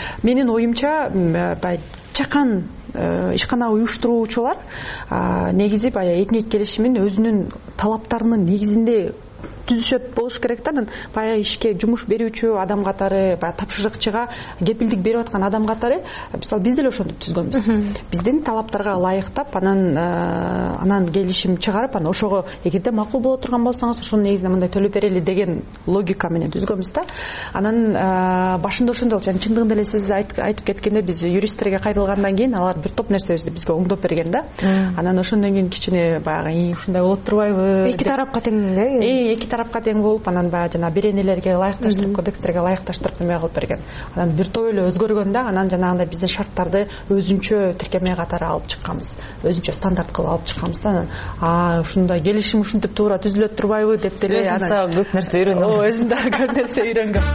менин оюмча баягы чакан ишкана уюштуруучулар негизи баягы этник келишимин өзүнүн талаптарынын негизинде түзүшөт болуш керек да. Анан баягы ишке жумуш берүүчү адам катары, баягы тапшырыкчыга кепилдик берип аткан адам катары, мисалы биз деле ошентип түзгөнбүз. Биздин талаптарга ылайыктап, анан анан келишим чыгарып, анан ошого эгерде макул боло турган болсоңуз, ошонун негизинде мындай төлөп берели деген логика менен түзгөнбүз да. Анан башында ошондой болчу. Чындыгында эле сиз айтып кеткенде, биз юристтерге кайрылгандан кийин алар бир топ нерсебизди бизге оңдоп берген да. Анан ошондон кийин кичине баягы ушундай болот турбайбы? Эки тарапка тең эле. Эки тарапка тең болуп, анан баягы жана беренелерге ылайыкташтырып, кодекстерге ылайыкташтырып неме кылып берген. Анан бир топ эле өзгөргөн да. Анан жанагындай биздин шарттарды өзүнчө тиркеме катары алып чыкканбыз. Өзүнчө стандарт кылып алып чыкканбыз да. А ушундай келишим ушинтип туура түзүлөт турбайбы деп деле анан көп нерсе үйрөнгөм. О, өзүм да көп нерсе үйрөнгөм.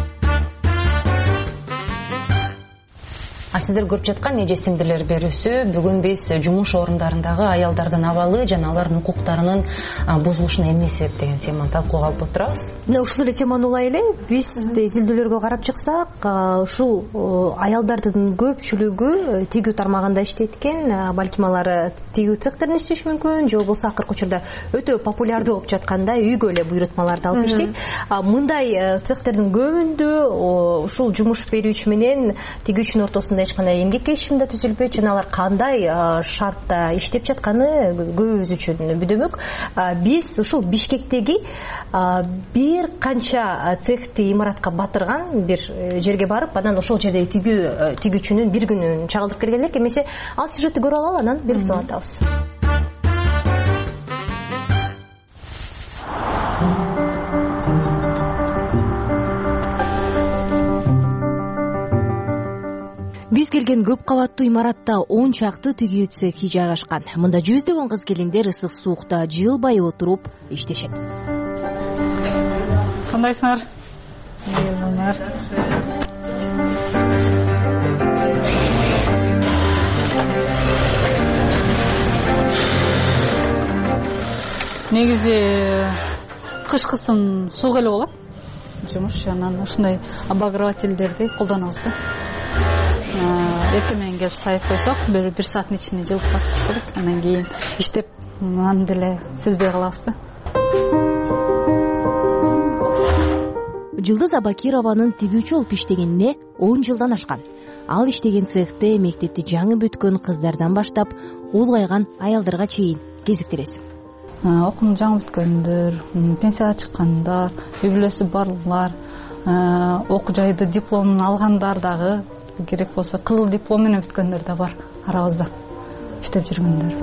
А сиздер көрүп жаткан эже сиңдилер берүүсү бүгүн биз жумуш орундарындагы аялдардын абалы жана алардын укуктарынын бузулушуна эмне себеп деген теманы талкууга алып отурабыз. Мына ушул эле теманы улай эле биз изилдөөлөргө карап чыксак, ушул аялдардын көпчүлүгү тигүү тармагында иштейт экен, балким алар тигүү цехтеринде иштеши мүмкүн, же болбосо акыркы учурда өтө популярдуу болуп жатканда үйгө эле буйрутмаларды алып иштейт. Мындай цехтердин көбүндө ушул жумуш берүүчү менен тигүүчүнүн ортосунда эч кандай эмгек келишими да түзүлбөйт, жана алар кандай шартта иштеп жатканы көбүбүз үчүн бүдөмөк. Биз ушул Бишкектеги бир канча цехти имаратка батырган бир жерге барып, анан ошол жердеги тигүү тигүүчүнүн бир күнүн чагылдырып келген элек. Эмесе ал сюжетти көрүп алалы, анан берип салатабыз. Биз келген көп кабаттуу имаратта он чакты тигүү цехи жайгашкан. Мында жүздөгөн кыз келиндер ысык суукта жылбай отуруп иштешет. Кандайсыңар? Ийгилер. Негизи кышкысын суук эле болот. Жумуш анан ушундай обогревательдерди колдонобуз да. Эртең менен келип сайып койсок, бир бир сааттын ичинде жылып калып болот. Андан кийин иштеп, аны деле сезбей калабыз да. Жылдыз Абакированын тигүүчү болуп иштегенине он жылдан ашкан. Ал иштеген цехте мектепти жаңы бүткөн кыздардан баштап улгайган аялдарга чейин кезиктиресиң. Окууну жаңы бүткөндөр, пенсияга чыккандар, үй бүлөсү барлар, окуу жайды дипломун алгандар дагы, керек болсо кызыл диплом менен бүткөндөр да бар арабызда иштеп жүргөндөр.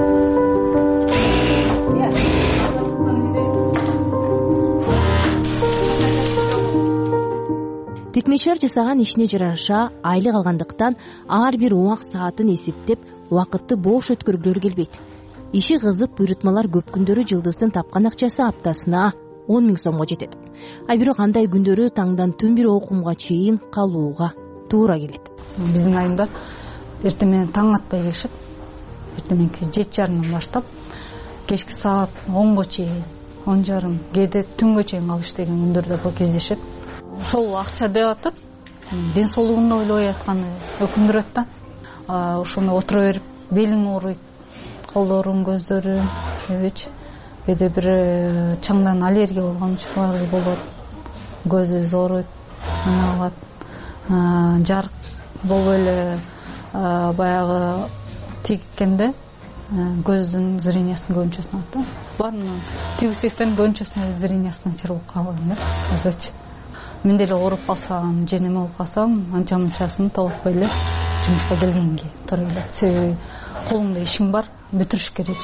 Текмешер жасаган ишине жараша айлык алгандыктан ар бир убак саатын эсептеп, убакытты бош өткөргүлөрү келбейт. Иши кызып, буйрутмалар көп күндөрү жылдыздын тапкан акчасы аптасына он миң сомго жетет. А бирок андай күндөрү таңдан түн бир окумга чейин калууга туура келет. Биздин айымдар эртең менен таң атпай келишет. Эртең менен жети жарымдан баштап кечки саат онго чейин, он жарым, кээде түнгө чейин калып иштеген күндөр да кездешет. Ошол акча деп атып, ден соолугунду ойлобой атканы өкүндүрөт да. Ошону отура берип, белиң ооруйт, колдорун, көздөрүн, эбеч. Кээде бир чаңдан аллергия болгон учурлар болот. Көзүбүз ооруйт, мына калат. Жарык болбой эле баягы тигкенде көздүн зрениясын көбүнчөсүн алат да. Баарынын тигүү цехтердин көбүнчөсүнө зрениясы начар болуп калган да. Өзөчү. Мен деле ооруп калсам, же неме болуп калсам, анча мынчасын токтотпой эле жумушка келгенге туура келет. Себеби колуңда ишиң бар, бүтүрүш керек.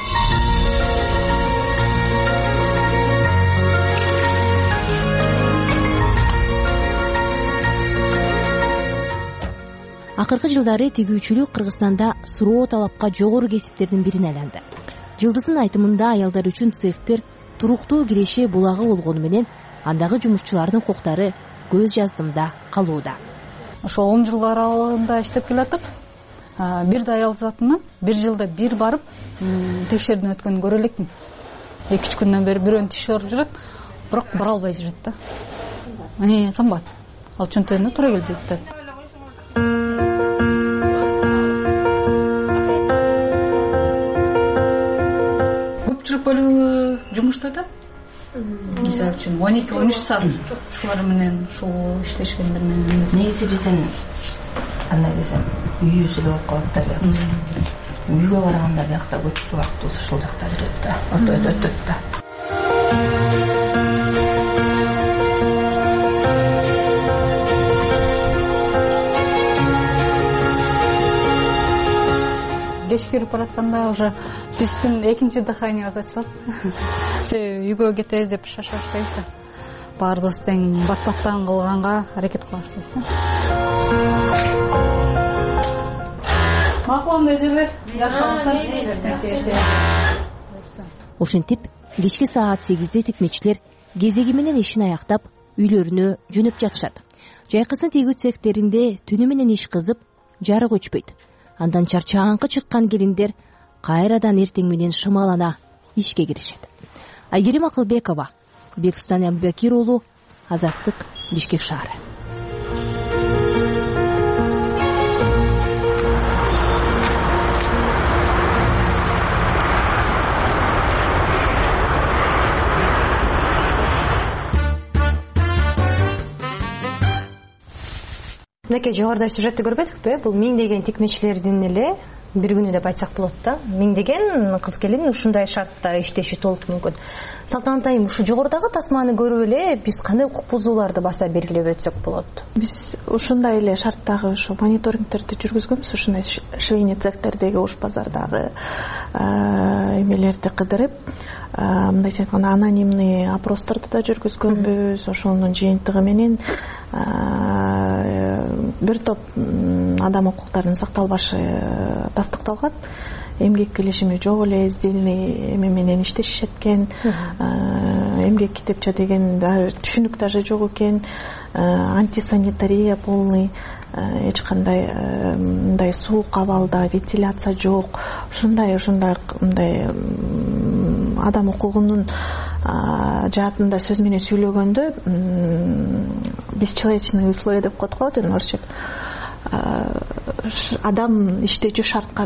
Акыркы жылдары тигүүчүлүк Кыргызстанда суроо талапка жогору кесиптердин бирине айланды. Жылдыздын айтымында аялдар үчүн цехтер туруктуу киреше булагы болгону менен андагы жумушчулардын укуктары көз жаздымда калууда. Ошол он жыл аралыгында иштеп келатып, бир да аял затына бир жылда бир барып текшерүүдөн өткөнүн көрө элекмин. эки үч күндөн бери бирөөнү тишип жүрөт, бирок бара албай жүрөт да. Эми кымбат. Ал чөнтөгүнө туура келбейт да. жетекчилик бөлүгү жумушта да. Мисалы үчүн он эки он үч саат ушулар менен ушул иштешкендер менен. Негизи биздин андай десем үй бүлө болуп калат да. Үйгө барганда биякта көп убакыт ушул жакта жүрөт да. Өтөт өтөт да. Кечке кирип баратканда уже биздин экинчи дыханиябыз ачылат. Себеби үйгө кетебиз деп шашпайбыз да. Баарыбыз тең бат-баттан кылганга аракет кылабыз да. Макул нежелер? Ошентип кечки саат сегизде тикмечилер кезеги менен ишин аяктап үйлөрүнө жөнөп жатышат. Жайкысын тегүү цехтеринде түнү менен иш кызып, жарык өчпөйт. Андан чарчааңкы чыккан келиндер кайрадан эртең менен шымалана ишке киришет. Айгерим Акылбекова, Бекстан Абубакир уулу, Азаттык, Бишкек шаары. Мынакей жогоруда сюжетти көрбөдүкпү? Бул миңдеген тикмечилердин эле бир күнү деп айтсак болот да. Миңдеген кыз келин ушундай шартта иштеши толук мүмкүн. Салтанат айым, ушу жогорудагы тасманы көрүп эле биз кандай укук бузууларды баса белгилеп өтсөк болот? Биз ушундай эле шарттагы ушу мониторингтерди жүргүзгөнбүз, ушундай швейный цехтердеги ош базардагы эмелерди кыдырып, мындайча айтканда анонимный опросторду да жүргүзгөнбүз. Ошонун жыйынтыгы менен бир топ адам укуктарынын сакталбашы тастыкталган. Эмгек келишими жок эле издельный эме менен иштешет экен. Эмгек китепче деген түшүнүк даже жок экен. Антисанитария полный, эч кандай мындай суук абалда вентиляция жок. Ушундай ушундай мындай адам укугунун жаатында сөз менен сүйлөгөндө бесчеловечные условия деп коет го орусча. Адам иштечү шартка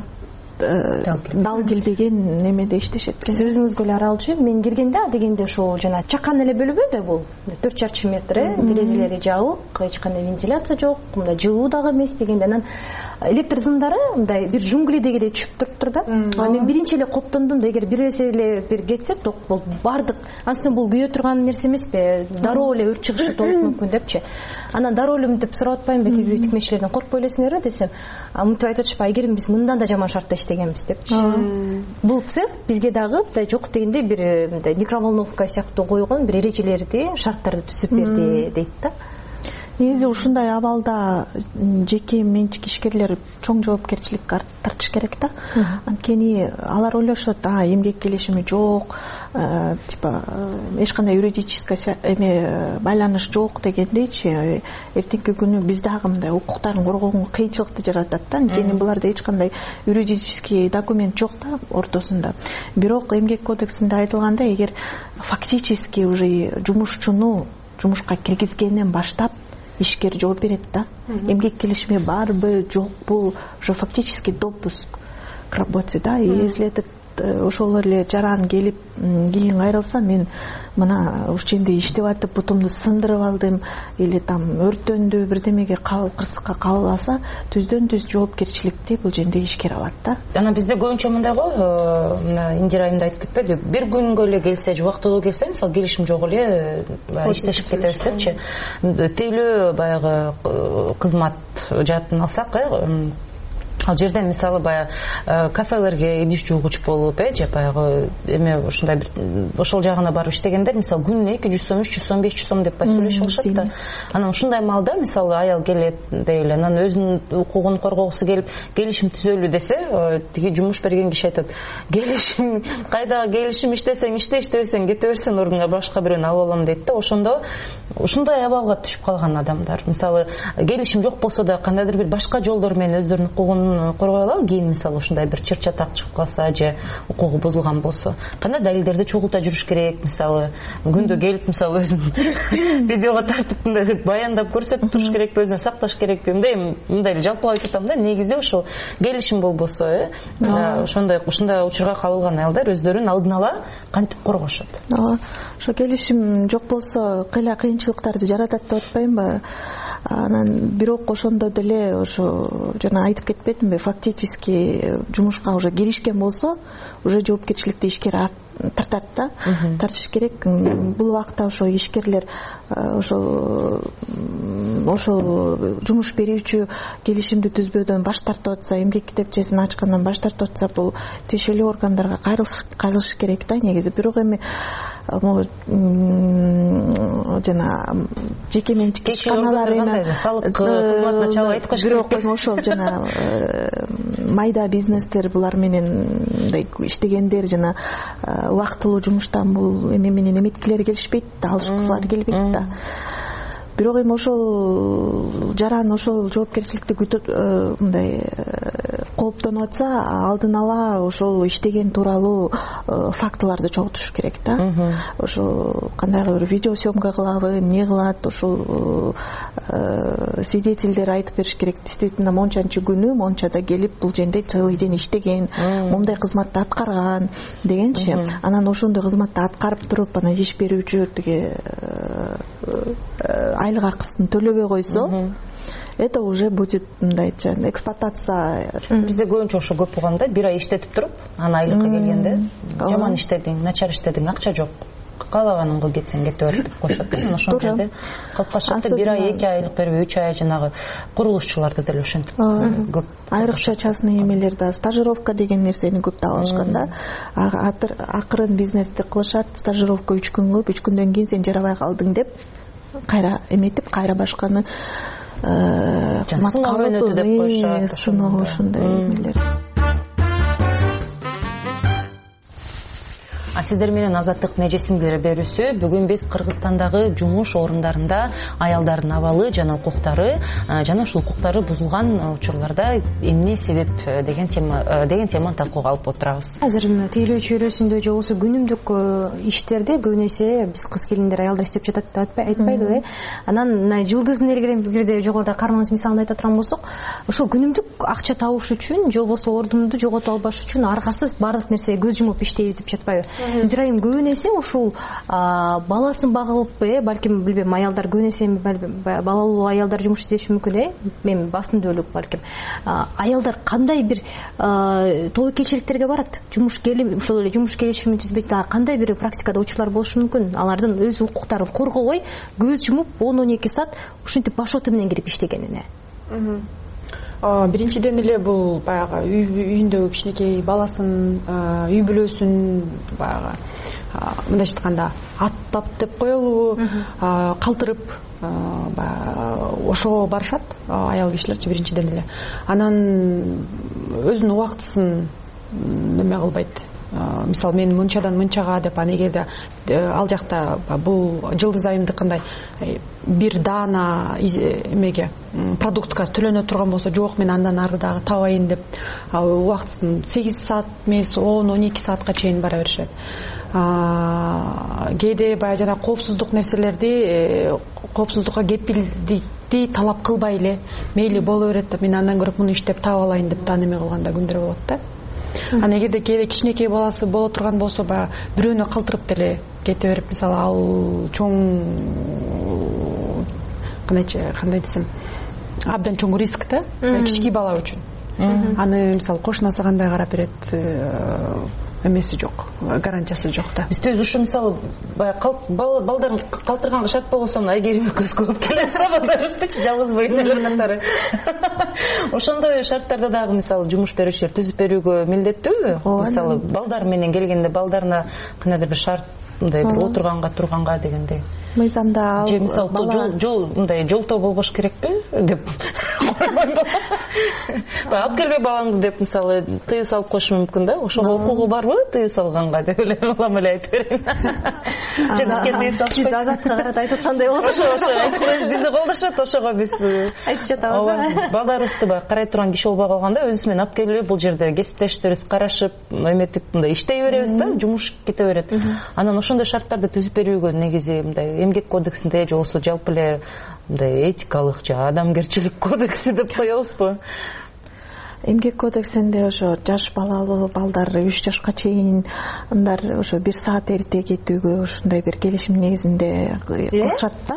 дал келбеген немеде иштешет. Сиз өзүңүзгө эле аралчы. Мен киргенде дегенде ушул жана чакан эле бөлүбү да бул. төрт чарчы метр, терезелери жабык, эч кандай вентиляция жок, мындай жылуу дагы эмес дегенде анан электр сымдары мындай бир жунглидегидей түшүп туруптур да. Мен биринчи эле коптондум да, эгер бир нерсе эле бир кетсе, ток бул бардык. Ансын бул күйө турган нерсе эмеспи? Дароо эле өрт чыгышы толук мүмкүн депчи. Анан дароо эле мынтип сурап атпайм бети тикмечилерден коркпой элесиңерби десем, мынтип айтып атышпы, Айгерим, биз мындан да жаман шартта иштегенбиз депчи. Бул цех бизге дагы мындай жок дегенде бир мындай микроволновка сыяктуу койгон бир эрежелерди, шарттарды түзүп берди дейт да. Негизи ушундай абалда жеке менчик ишкерлер чоң жоопкерчиликке тартыш керек да. Анткени алар ойлошот, а эмгек келишими жок, типа эч кандай юридический эме байланыш жок дегендейчи, эртеңки күнү биз дагы мындай укуктарын коргоого кыйынчылыкты жаратат да. Анткени буларда эч кандай юридический документ жок да ортосунда. Бирок эмгек кодексинде айтылгандай, эгер фактически уже жумушчуну жумушка киргизгенден баштап ишкер жооп берет да. Эмгек келишими барбы жокпу, уже фактически допуск к работе да. И если это ошол эле жаран келип кийин кайрылса, мен мына ушул жерде иштеп атып бутумду сындырып алдым или там өрттөндү, бирдемеге кырсыкка кабыласа, түздөн түз жоопкерчиликти бул жерде ишкер алат да. Анан бизде көбүнчө мындай го, мына Индира айымда айтып кетпеди, бир күнгө эле келсе, убактылуу келсе, мисалы келишим жок эле иштешип кетебиз депчи. Тейлөө баягы кызмат жаатын алсак, ал жерде мисалы баягы кафелерге идиш жуугуч болуп, э, же баягы эме ушундай бир ошол жагына барып иштегендер мисалы күнүнө эки жүз сом, үч жүз сом, беш жүз сом деп сүйлөшүп алышат да. Анан ушундай маалда мисалы аял келет дейли, анан өзүнүн укугун коргоосу келип, келишим түзөлү десе, тиги жумуш берген киши айтат, келишим кайдагы келишим, иштесең иште, иштебесең кете берсең, ордуңа башка бирөөнү алып алам дейт да. Ошондо ушундай абалга түшүп калган адамдар, мисалы келишим жок болсо да кандайдыр бир башка жолдор менен өздөрүнүн укугун укугун коргой алалы, кийин мисалы ушундай бир чыр чатак чыгып калса же укугу бузулган болсо кандай далилдерди чогулта жүрүш керек? Мисалы күндө келип мисалы өзүн видеого тартып мындай баяндап көрсөтүп туруш керекпи, өзүн сакташ керекпи? Мындай мындай жалпылап айтып атам да, негизи ошол келишим болбосо, э ошондой ушундай учурга кабылган аялдар өздөрүн алдын ала кантип коргошот? Ооба, ошо келишим жок болсо кыйла кыйынчылыктарды жаратат деп атпаймынбы? Анан бирок ошондо деле ошо жана айтып кетпедимби, фактически жумушка уже киришкен болсо, уже жоопкерчиликти ишкер тартат да, тартыш керек. Бул убакта ошо ишкерлер ошол ошол жумуш берүүчү келишимди түзбөдөн баш тартып атса, эмгек китепчесин ачкандан баш тартып атса, бул тиешелүү органдарга кайрылыш керек да негизи. Бирок эми жана жеке менчик ишканалар эми салык кызматына чалып айтып коюш керек. Бирок ошол жана майда бизнестер булар менен мындай иштегендер жана убактылуу жумуштан бул эме менен эметкилер келишпейт да, алышкысылар келбейт да. Бирок эми ошол жаран ошол жоопкерчиликти күтүп мындай кооптонуп атса, алдын ала ошол иштеген тууралуу фактыларды чогултуш керек да. Ошол кандайгы бир видео съемка кылабы, эмне кылат, ошол свидетелдер айтып бериш керек. Действительно мончанчы күнү мончада келип бул жерде целый день иштеген, момундай кызматты аткарган дегенчи. Анан ошондой кызматты аткарып туруп, анан иш берүүчү тиги айлык акысын төлөбөй койсо, это уже будет мындай эксплуатация. Бизде көбүнчө ошо көп болгон да, бир ай иштетип туруп, анан айлыкка келгенде жаман иштедиң, начар иштедиң, акча жок, каалаганың кыл кетсең кете бер деп коюшат. Ошол жерде калып калышат. Бир ай, эки айлык берип, үч ай жанагы курулушчуларды деле ошентип көп. Айрыкча частный эмелерде стажировка деген нерсени көп табылышкан да. Акырын бизнести кылышат, стажировка үч күн кылып, үч күндөн кийин сен жарабай калдың деп кайра эметип, кайра башканы кызматка алып деп коюшат. Сыноо ушундай эмелер. А сиздер менен Азаттыктын эже сиңдилер берүүсү. Бүгүн биз Кыргызстандагы жумуш орундарында аялдардын абалы жана укуктары жана ушул укуктары бузулган учурларда эмне себеп деген тема деген теманы талкууга алып отурабыз. Азыр тейлөө чөйрөсүндө же болбосо күнүмдүк иштерде көбүн эсе биз кыз келиндер аялдар иштеп жатат деп айтпайлыбы, э? Анан мына жылдыздын элгерде жогоруда кармаңыз мисалын айта турган болсок, ошол күнүмдүк акча табыш үчүн же болбосо ордунду жоготуп албаш үчүн аргасыз баардык нерсеге көз жумуп иштейбиз деп жатпайбы? Израим көбүн эсе ушул баласын багып, э, балким билбейм, аялдар көбүн эсе балалуу аялдар жумуш издеши мүмкүн, э? Мен басым өлүк балким. Аялдар кандай бир тобокелчиликтерге барат? Жумуш келип, ошол эле жумуш келишими түзбөйт, кандай бир практикада учурлар болушу мүмкүн? Алардын өз укуктарын коргобой, көз жумуп он он эки саат ушинтип башоты менен кирип иштегенине. Биринчиден эле бул баягы үйүндөгү кичинекей баласын, үй бүлөсүн баягы мындайча айтканда аттап деп коелубу, калтырып ошого барышат аял кишилерчи биринчиден эле. Анан өзүнүн убактысын неме кылбайт. Мисалы мен мынчадан мынчага деп, аны эгерде ал жакта бул жылдыз айымдыкындай бир даана эмеге продуктка төлөнө турган болсо, жок мен андан ары дагы табайын деп убактысын сегиз саат эмес он он эки саатка чейин бара беришет. Кээде баягы жана коопсуздук нерселерди, коопсуздукка кепилдикти талап кылбай эле мейли боло берет деп, мен андан көрөп муну иштеп таап алайын деп да неме кылганда күндөр болот да. Анан эгерде кээде кичинекей баласы боло турган болсо, баягы бирөөнө калтырып деле кете берип, мисалы ал чоң кандайчы кандай десем, абдан чоң риск да, кичинекей бала үчүн. Аны мисалы кошунасы кандай карап берет, эмеси жок, гарантиясы жок да. Бизде өзү ушу мисалы баягы балдарын калтырганга шарт болгонсо, айгерим көз көп келип сабандарыбыздычы жалгыз бойнелер катары. Ошондой шарттарда дагы мисалы жумуш берүүчүлөр түзүп берүүгө милдеттүүбү? Мисалы балдар менен келгенде балдарына кандайдыр бир шарт, мындай бир отурганга, турганга дегендей. Мыйзамда же мисалы жол жол мындай жолтоо болбош керекпи деп койбойм. алып келбей балаңды деп мисалы тыюу салып коюшу мүмкүн да. Ошого укугу барбы тыюу салганга деп эле улам эле айтып берейин. Биз Азатка карата айтып аткандай болот. Ошо ошо бизди колдошот, ошого биз айтып жатабыз. Балдарыбызды баягы карай турган киши болбой калганда өзүбүз менен алып келип бул жерде кесиптештерибиз карашып, эметип мындай иштей беребиз да, жумуш кете берет. Анан ошондой шарттарды түзүп берүүгө негизи мындай эмгек кодексинде же болбосо жалпы эле мындай этикалык же адамгерчилик кодекси деп коебузбу? Эмгек кодексинде ошо жаш балалуу балдар үч жашка чейин андар ошо бир саат эрте кетүүгө ушундай бир келишим негизинде кылышат да.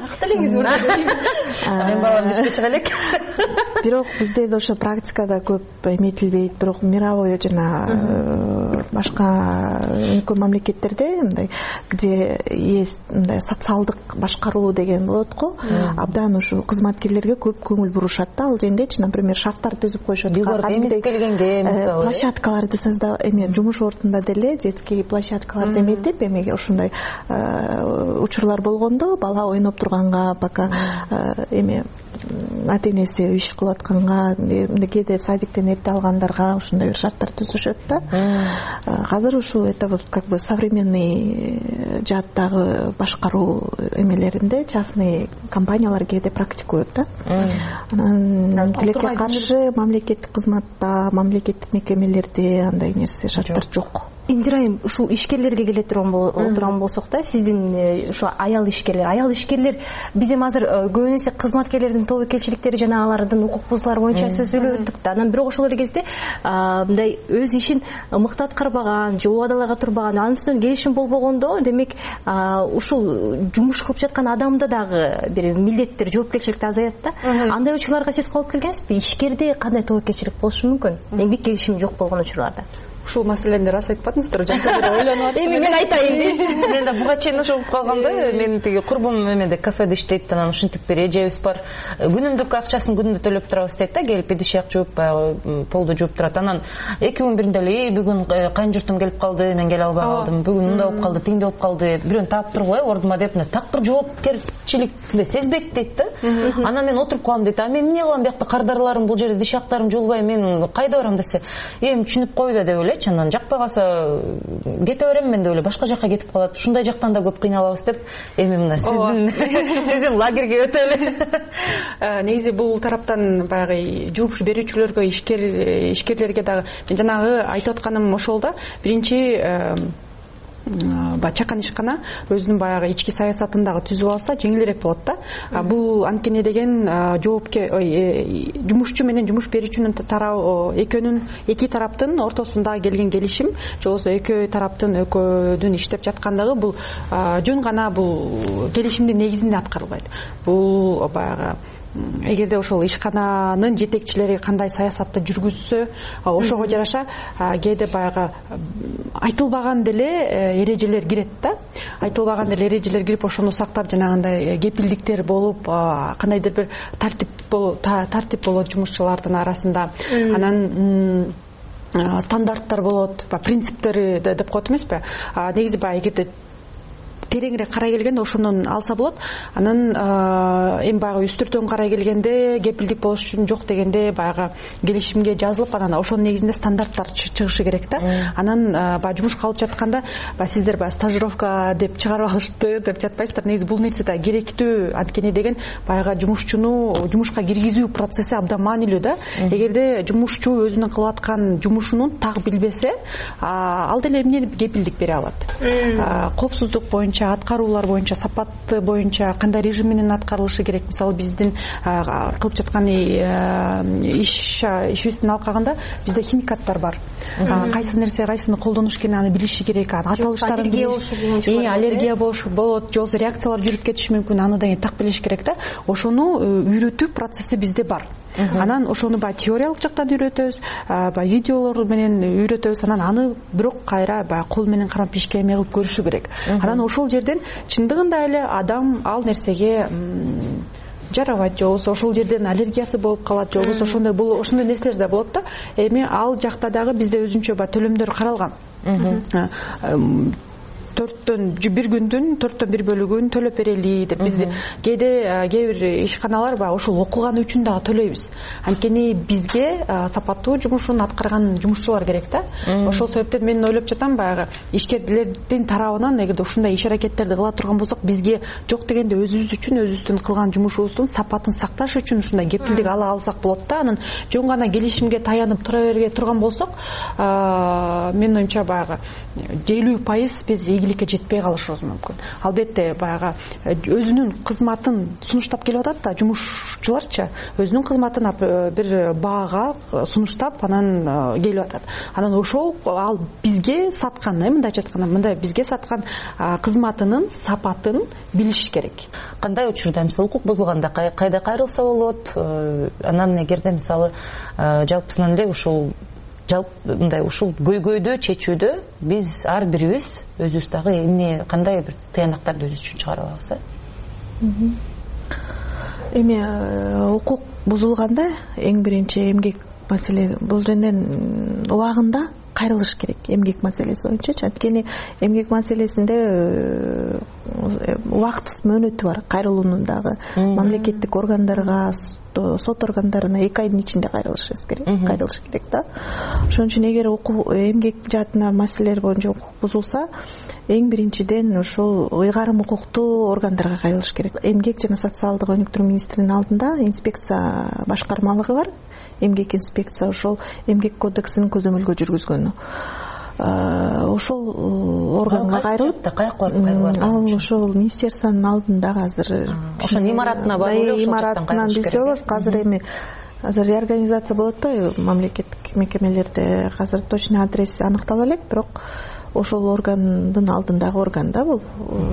Мен балам бешке чыга элек. Бирок бизде ошо практикада көп эметилбейт, бирок мировой жана башка көп мамлекеттерде мындай где есть мындай социалдык башкаруу деген болот го. Абдан ушу кызматкерлерге көп көңүл бурушат да. Ал жердечи, например, шарттар түзүп коюшат. Эмес келгенге мисалы площадкаларды созда эме жумуш ордунда деле детский площадкаларды эметип эме ушундай учурлар болгондо бала ойноп турганга пока эме ата энеси иш кылып атканга кээде садиктен эрте алгандарга ушундай бир шарттар түзүшөт да. Азыр ушул это вот как бы современный жааттагы башкаруу эмелеринде частный компаниялар кээде практикуют да. Анан тилекке каршы мамлекеттик кызматта, мамлекеттик мекемелерде андай нерсе шарттар жок. Индира айым, ушул ишкерлерге келе турган болсок да, сиздин ушу аял ишкерлер, аял ишкерлер биз эми азыр көбүнесе кызматкерлердин тобокелчиликтери жана алардын укук бузуулары боюнча сөзөлүп өттүк да. Анан бирок ошол эле кезде мындай өз ишин мыкты аткарбаган же убадаларга турбаган, анын үстүнөн келишим болбогондо, демек ушул жумуш кылып жаткан адамда дагы бир милдеттер, жоопкерчилик азаят да. Андай учурларга сиз колуп келгенсизби? Ишкерде кандай тобокелчилик болушу мүмкүн? Эмгек келишими жок болгон учурларда. Ушул маселени рас айтпадыңыздар, жанка бир ойлонуп атам. Эми мен айтайын дейсиз. Мен да буга чейин ошо калганда, мен тиги курбум эмеде кафеде иштейт, анан ушинтип бир эжебиз бар. Күнүмдүк акчасын күнүндө төлөп турабыз дейт да, келип идиш-аяк жууп, баягы полду жууп турат. Анан эки күн биринде эле бүгүн кайын журтум келип калды, мен келе албай калдым. Бүгүн мындай болуп калды, тиңде болуп калды. Бирөөнү таап тургула ордума деп, такыр жоопкерчиликти сезбейт дейт да. Анан мен отуруп калам дейт. А мен эмне кылам, биякта кардарларым, бул жерде диш-аяктарым жуулбай, мен кайда барам десе, эми түшүнүп койду деп эле. Анан жакпай калса кете берем мен деп эле башка жакка кетип калат. Ушундай жактан да көп кыйналабыз деп эми мына сиздин сиздин лагерге өтө эле. Негизи бул тараптан баягы жууп берүүчүлөргө, ишкер ишкерлерге дагы мен жанагы айтып атканым ошол да. Биринчи баягы чакан ишкана өзүнүн баягы ички саясатын дагы түзүп алса жеңилирээк болот да. Бул анткени деген жоопке жумушчу менен жумуш берүүчүнүн тарабы экөөнүн эки тараптын ортосунда келген келишим, же болбосо экөө тараптын экөөдүн иштеп жаткандыгы бул жөн гана бул келишимдин негизинде аткарылбайт. Бул баягы эгерде ошол ишкананын жетекчилери кандай саясатты жүргүзсө, ошого жараша кээде баягы айтылбаган деле эрежелер кирет да. Айтылбаган деле эрежелер кирип, ошону сактап жанагындай кепилдиктер болуп, кандайдыр бир тартип болуп, тартип болот жумушчулардын арасында. Анан стандарттар болот, принциптери деп коет эмеспи? Негизи баягы эгерде тереңирээк карай келгенде ошондон алса болот. Анан эми баягы үстүртөн карай келгенде кепилдик болуш үчүн жок дегенде баягы келишимге жазылып, анан ошонун негизинде стандарттар чыгышы керек да. Анан баягы жумушка алып жатканда баягы сиздер баягы стажировка деп чыгарып алышты деп жатпайсыздар. Негизи бул нерсе да керектүү, анткени деген баягы жумушчуну жумушка киргизүү процесси абдан маанилүү да. Эгерде жумушчу өзүнүн кылып аткан жумушунун так билбесе, ал деле эмне кепилдик бере алат? Коопсуздук боюнча, аткаруулар боюнча, сапаты боюнча кандай режим менен аткарылышы керек? Мисалы биздин кылып жаткан иш ишибиздин алкагында бизде химикаттар бар. Кайсы нерсе кайсыны колдонуш керекин аны билиши керек. Аталыштарын билиш, аллергия болушу болот, же болбосо реакциялар жүрүп кетиши мүмкүн, аны да так билиш керек да. Ошону үйрөтүү процесси бизде бар. Анан ошону баягы теориялык жактан үйрөтөбүз, баягы видеолор менен үйрөтөбүз. Анан аны бирок кайра баягы кол менен карап ишке эме кылып көрүшү керек. Анан ошол жерден чындыгында эле адам ал нерсеге жарабайт, же болбосо ошол жерден аллергиясы болуп калат, же болбосо ошондой бул ошондой нерселер да болот да. Эми ал жакта дагы бизде өзүнчө баягы төлөмдөр каралган. төрттөн бир күндүн төрттөн бир бөлүгүн төлөп берели деп биз кээде кээ бир ишканалар баягы ушул окуганы үчүн дагы төлөйбүз. Анткени бизге сапаттуу жумушун аткарган жумушчулар керек да. Ошол себептен мен ойлоп жатам, баягы ишкерлердин тарабынан эгерде ушундай иш аракеттерди кыла турган болсок, бизге жок дегенде өзүбүз үчүн өзүбүздүн кылган жумушубуздун сапатын сакташ үчүн ушундай кепилдик ала алсак болот да. Анан жөн гана келишимге таянып тура бере турган болсок, менин оюмча баягы элүү пайыз биз ийгиликке жетпей калышыбыз мүмкүн. Албетте баягы өзүнүн кызматын сунуштап келип атат да, жумушчуларчы өзүнүн кызматын бир баага сунуштап анан келип атат. Анан ошол ал бизге саткан, мындайча айтканда, мындай бизге саткан кызматынын сапатын билиш керек. Кандай учурда мисалы укук бузулганда кайда кайрылса болот? Анан эгерде мисалы жалпысынан эле ушул жалпы мындай ушул көйгөйдү чечүүдө биз ар бирибиз өзүбүз дагы эмне кандай бир тыянактарды өзүбүз үчүн чыгара алабыз? Эми укук бузулганда эң биринчи эмгек маселе, бул жөнүндө убагында кайрылыш керек эмгек маселеси боюнчачы. Анткени эмгек маселесинде убакыт мөөнөтү бар. Кайрылуунун дагы мамлекеттик органдарга, сот органдарына эки айдын ичинде кайрылыш керек, кайрылыш керек да. Ошон үчүн эгер эмгек жаатына маселелер боюнча укук бузулса, эң биринчиден ушул ыйгарым укуктуу органдарга кайрылыш керек. Эмгек жана социалдык өнүктүрүү министринин алдында инспекция башкармалыгы бар. Эмгек инспекция ошол эмгек кодексин көзөмөлгө жүргүзгөнү. Ошол органга кайрылып, ал ошол министерствонун алдында азыр ошол имаратына барып, ошол имаратынан билсе болот. Азыр эми азыр реорганизация болуп атпайбы мамлекеттик мекемелерде, азыр точный адрес аныктала элек, бирок ошол органдын алдындагы орган да бул.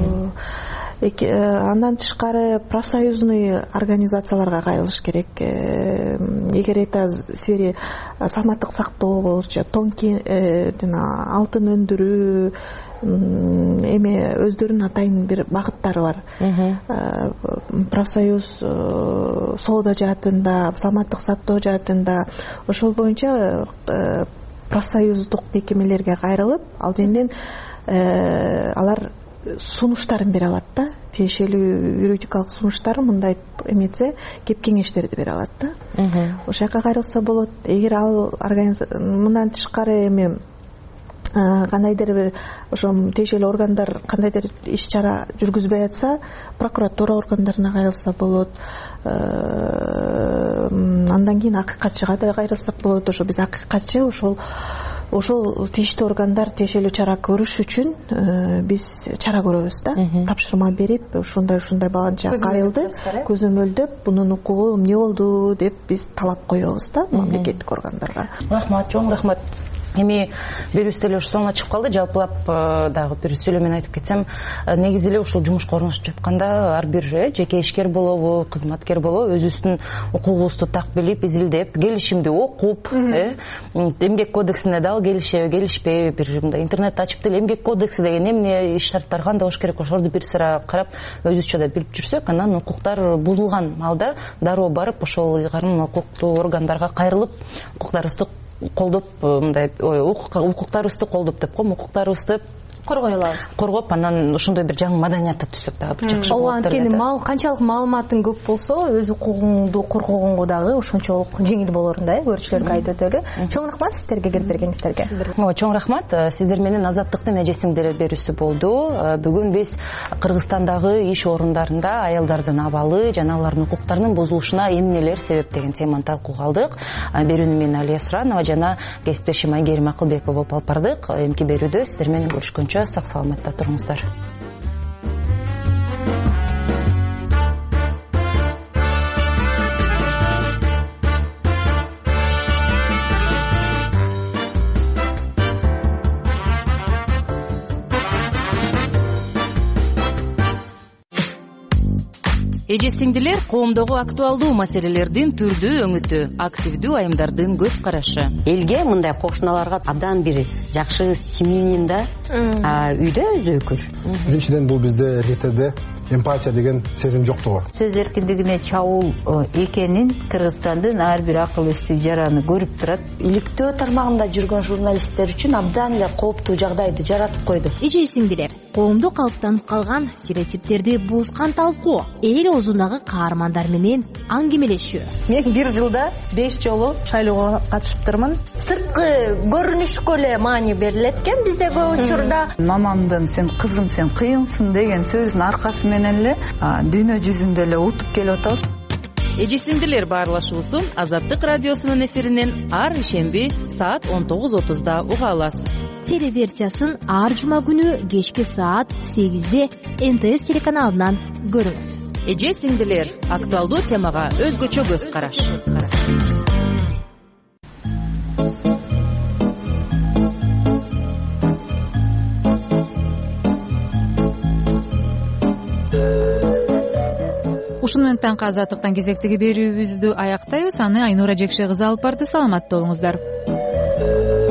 Андан тышкары профсоюзный организацияларга кайрылыш керек. Эгер это сфере саламаттык сактоо боюнча, тонкий алтын өндүрүү, эми өздөрүнүн атайын бир багыттары бар. Профсоюз соода жаатында, саламаттык сактоо жаатында, ошол боюнча профсоюздук мекемелерге кайрылып, ал жерден алар сунуштарын бере алат да, тиешелүү юридикалык сунуштарын мындай эметсе кеп кеңештерди бере алат да. Ошол жака кайрылса болот. Эгер ал мындан тышкары эми кандайдыр бир ошо тиешелүү органдар кандайдыр иш чара жүргүзбөй атса, прокуратура органдарына кайрылса болот. Андан кийин акыкатчыга да кайрылсак болот. Ошо биз акыкатчы ошол ошол тийиштүү органдар тиешелүү чара көрүш үчүн биз чара көрөбүз да. Тапшырма берип, ушундай ушундай баланча кайрылды, көзөмөлдөп, бунун укугу эмне болду деп биз талап коебуз да мамлекеттик органдарга. Рахмат, чоң рахмат. Эми берүүбүз деле ушу соңуна чыгып калды. Жалпылап дагы бир сүйлөмөн айтып кетсем, негизи эле ушул жумушка орношуп жатканда ар бир жеке ишкер болобу, кызматкер болобу өзүбүздүн укугубузду так билип, изилдеп, келишимди окуп, эмгек кодексине дагы келишеби, келишпейби, бир мындай интернет ачып деле эмгек кодекси деген эмне, иш шарттар кандай болуш керек, ошолорду бир сыра карап, өзүбүзчө да билип жүрсөк, анан укуктар бузулган малда дароо барып ошол ыйгарым укуктуу органдарга кайрылып, укуктарыбызды колдоп, мындай укуктарыбызды колдоп деп коем, укуктарыбызды коргой алабыз. Коргоп, анан ошондой бир жаңы маданиятты түзсөк дагы бир жакшы болот. Анткени мал канчалык маалыматың көп болсо, өз укугуңду коргогонго дагы ошончолук жеңил болорун да, көрүүчүлөргө айтып өтөлү. Чоң рахмат сиздерге келип бергениңиздерге. Ооба, чоң рахмат. Сиздер менен Азаттыктын эжесиң берүүсү болду. Бүгүн биз Кыргызстандагы иш орундарында аялдардын абалы жана алардын укуктарынын бузулушуна эмнелер себеп деген теманы талкууга алдык. Берүүнү мен Алия Суранова жана кесиптешим Айгерим Акылбекова болуп алып бардык. Эмки берүүдө сиздер менен көрүшкөнчө сак саламатта туруңуздар. эже сиңдилер, коомдогу актуалдуу маселелердин түрдүү өңүтү, активдүү айымдардын көз карашы. Элге мындай кошуналарга абдан бир жакшы семьянин да үйдө өзөкүл. Биринчиден бул бизде эркектерде эмпатия деген сезим жоктугу. Сөз эркиндигине чабуул экенин Кыргызстандын ар бир акыл эстүү жараны көрүп турат. Иликтөө тармагында жүргөн журналисттер үчүн абдан эле кооптуу жагдайды жаратып койду. Эже сиңдилер, коомдо калыптанып калган стереотиптерди бузган талкуу, эл оозундагы каармандар менен аңгемелешүү. Мен бир жылда беш жолу шайлоого катышыптырмын. Сырткы көрүнүшкө эле маани берилет экен бизде көп учурда. Мамамдын сен кызым сен кыйынсың деген сөзүнүн аркасы менен эле дүйнө жүзүндө эле утуп келип атабыз. Эже сиңдилер баарлашуусун Азаттык радиосунун эфиринен ар ишемби саат он тогуз отузда уга аласыз. Телеверсиясын ар жума күнү кечки саат сегизде эн тэ эс телеканалынан көрүңүз. Эже сиңдилер, актуалдуу темага өзгөчө көз караш. Ушуну менен таңкы Азаттыктан кезектеги берүүбүздү аяктайбыз. Аны Айнура Жекше кызы алып барды. Саламатта болуңуздар.